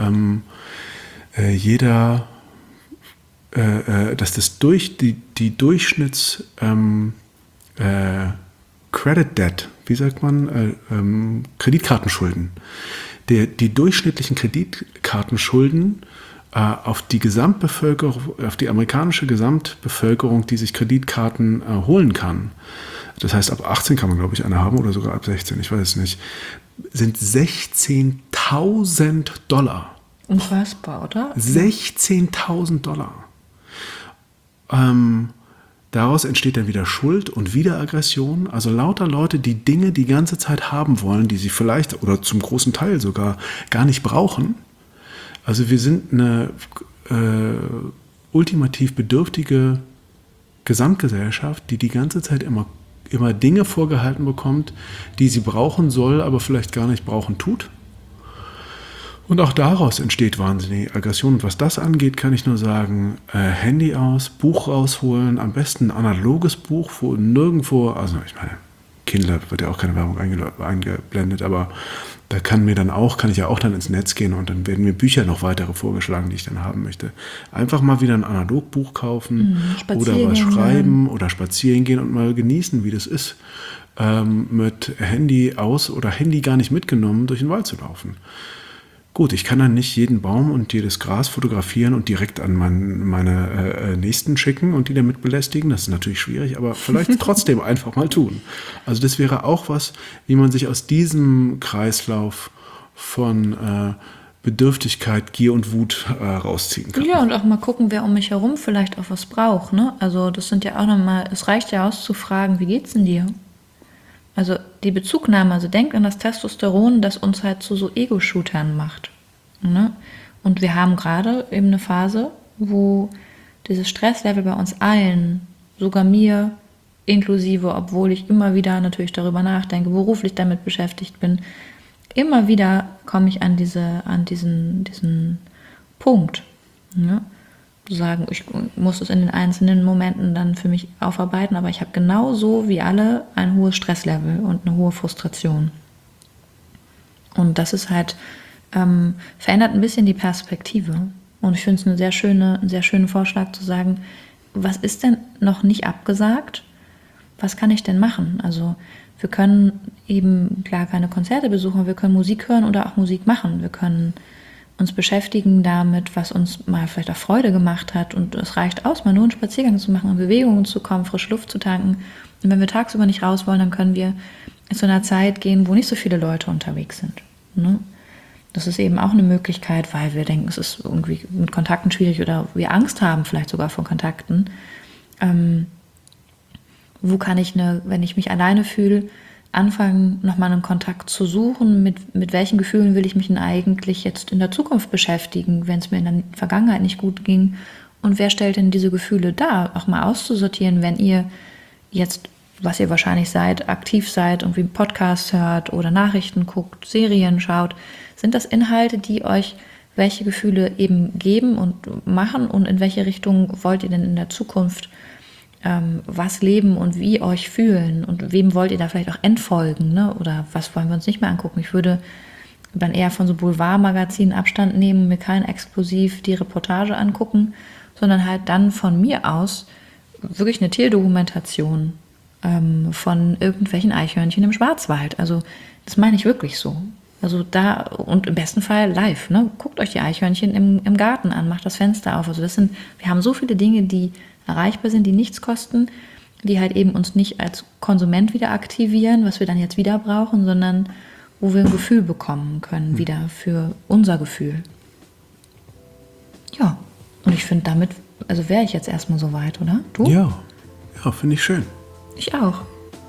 dass das durch die Durchschnitts Credit Debt, wie sagt man, Kreditkartenschulden. Die durchschnittlichen Kreditkartenschulden auf die Gesamtbevölkerung, auf die amerikanische Gesamtbevölkerung, die sich Kreditkarten holen kann, das heißt, ab 18 kann man, glaube ich, eine haben oder sogar ab 16, ich weiß es nicht, sind $16.000. Unfassbar, oder? $16.000. Daraus entsteht dann wieder Schuld und wieder Aggression. Also lauter Leute, die Dinge die ganze Zeit haben wollen, die sie vielleicht oder zum großen Teil sogar gar nicht brauchen. Also wir sind eine ultimativ bedürftige Gesamtgesellschaft, die ganze Zeit immer Dinge vorgehalten bekommt, die sie brauchen soll, aber vielleicht gar nicht brauchen tut. Und auch daraus entsteht wahnsinnige Aggression. Und was das angeht, kann ich nur sagen, Handy aus, Buch rausholen, am besten ein analoges Buch, wo nirgendwo, also ich meine, Kindle wird ja auch keine Werbung eingeblendet, aber da kann ich ja auch dann ins Netz gehen und dann werden mir Bücher noch weitere vorgeschlagen, die ich dann haben möchte. Einfach mal wieder ein Analogbuch kaufen oder was schreiben oder spazieren gehen und mal genießen, wie das ist, mit Handy aus oder Handy gar nicht mitgenommen durch den Wald zu laufen. Gut, ich kann dann nicht jeden Baum und jedes Gras fotografieren und direkt an meine Nächsten schicken und die damit belästigen. Das ist natürlich schwierig, aber vielleicht trotzdem einfach mal tun. Also das wäre auch was, wie man sich aus diesem Kreislauf von Bedürftigkeit, Gier und Wut rausziehen kann. Ja, und auch mal gucken, wer um mich herum vielleicht auch was braucht. Ne? Also das sind ja auch nochmal, es reicht ja aus zu fragen, wie geht's denn dir? Also die Bezugnahme, also denkt an das Testosteron, das uns halt zu so Ego-Shootern macht. Ne? Und wir haben gerade eben eine Phase, wo dieses Stresslevel bei uns allen, sogar mir inklusive, obwohl ich immer wieder natürlich darüber nachdenke, beruflich damit beschäftigt bin, immer wieder komme ich an diesen Punkt. Ne? Zu sagen, ich muss es in den einzelnen Momenten dann für mich aufarbeiten, aber ich habe genauso wie alle ein hohes Stresslevel und eine hohe Frustration. Und das ist halt, verändert ein bisschen die Perspektive. Und ich finde es einen sehr schönen Vorschlag zu sagen, was ist denn noch nicht abgesagt? Was kann ich denn machen? Also wir können eben klar keine Konzerte besuchen, wir können Musik hören oder auch Musik machen. Wir können uns beschäftigen damit, was uns mal vielleicht auch Freude gemacht hat. Und es reicht aus, mal nur einen Spaziergang zu machen, in Bewegungen zu kommen, frische Luft zu tanken. Und wenn wir tagsüber nicht raus wollen, dann können wir zu einer Zeit gehen, wo nicht so viele Leute unterwegs sind. Ne? Das ist eben auch eine Möglichkeit, weil wir denken, es ist irgendwie mit Kontakten schwierig oder wir Angst haben vielleicht sogar vor Kontakten. Wo kann ich, wenn ich mich alleine fühle, anfangen, nochmal einen Kontakt zu suchen, mit welchen Gefühlen will ich mich denn eigentlich jetzt in der Zukunft beschäftigen, wenn es mir in der Vergangenheit nicht gut ging und wer stellt denn diese Gefühle dar, auch mal auszusortieren, wenn ihr jetzt, was ihr wahrscheinlich seid, aktiv seid, irgendwie Podcasts hört oder Nachrichten guckt, Serien schaut, sind das Inhalte, die euch welche Gefühle eben geben und machen und in welche Richtung wollt ihr denn in der Zukunft was leben und wie euch fühlen und wem wollt ihr da vielleicht auch entfolgen, ne? Oder was wollen wir uns nicht mehr angucken. Ich würde dann eher von so Boulevardmagazinen Abstand nehmen, mir kein exklusiv die Reportage angucken, sondern halt dann von mir aus wirklich eine Tierdokumentation von irgendwelchen Eichhörnchen im Schwarzwald. Also das meine ich wirklich so. Also da und im besten Fall live, ne? Guckt euch die Eichhörnchen im Garten an, macht das Fenster auf. Also wir haben so viele Dinge, die erreichbar sind, die nichts kosten, die halt eben uns nicht als Konsument wieder aktivieren, was wir dann jetzt wieder brauchen, sondern wo wir ein Gefühl bekommen können, wieder für unser Gefühl. Ja, und ich finde damit, also wäre ich jetzt erstmal so weit, oder? Du? Ja, finde ich schön. Ich auch.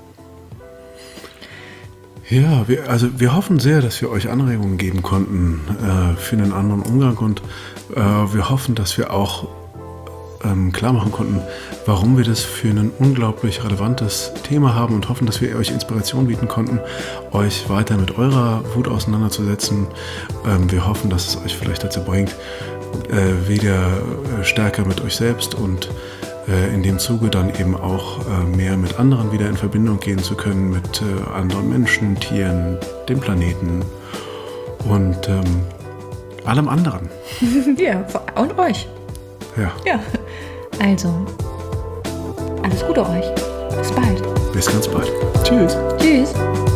Ja, wir hoffen sehr, dass wir euch Anregungen geben konnten für einen anderen Umgang und wir hoffen, dass wir auch klar machen konnten, warum wir das für ein unglaublich relevantes Thema haben und hoffen, dass wir euch Inspiration bieten konnten, euch weiter mit eurer Wut auseinanderzusetzen. Wir hoffen, dass es euch vielleicht dazu bringt, wieder stärker mit euch selbst und in dem Zuge dann eben auch mehr mit anderen wieder in Verbindung gehen zu können, mit anderen Menschen, Tieren, dem Planeten und allem anderen. Ja, und euch. Ja. Also, alles Gute euch. Bis bald. Bis ganz bald. Tschüss. Tschüss.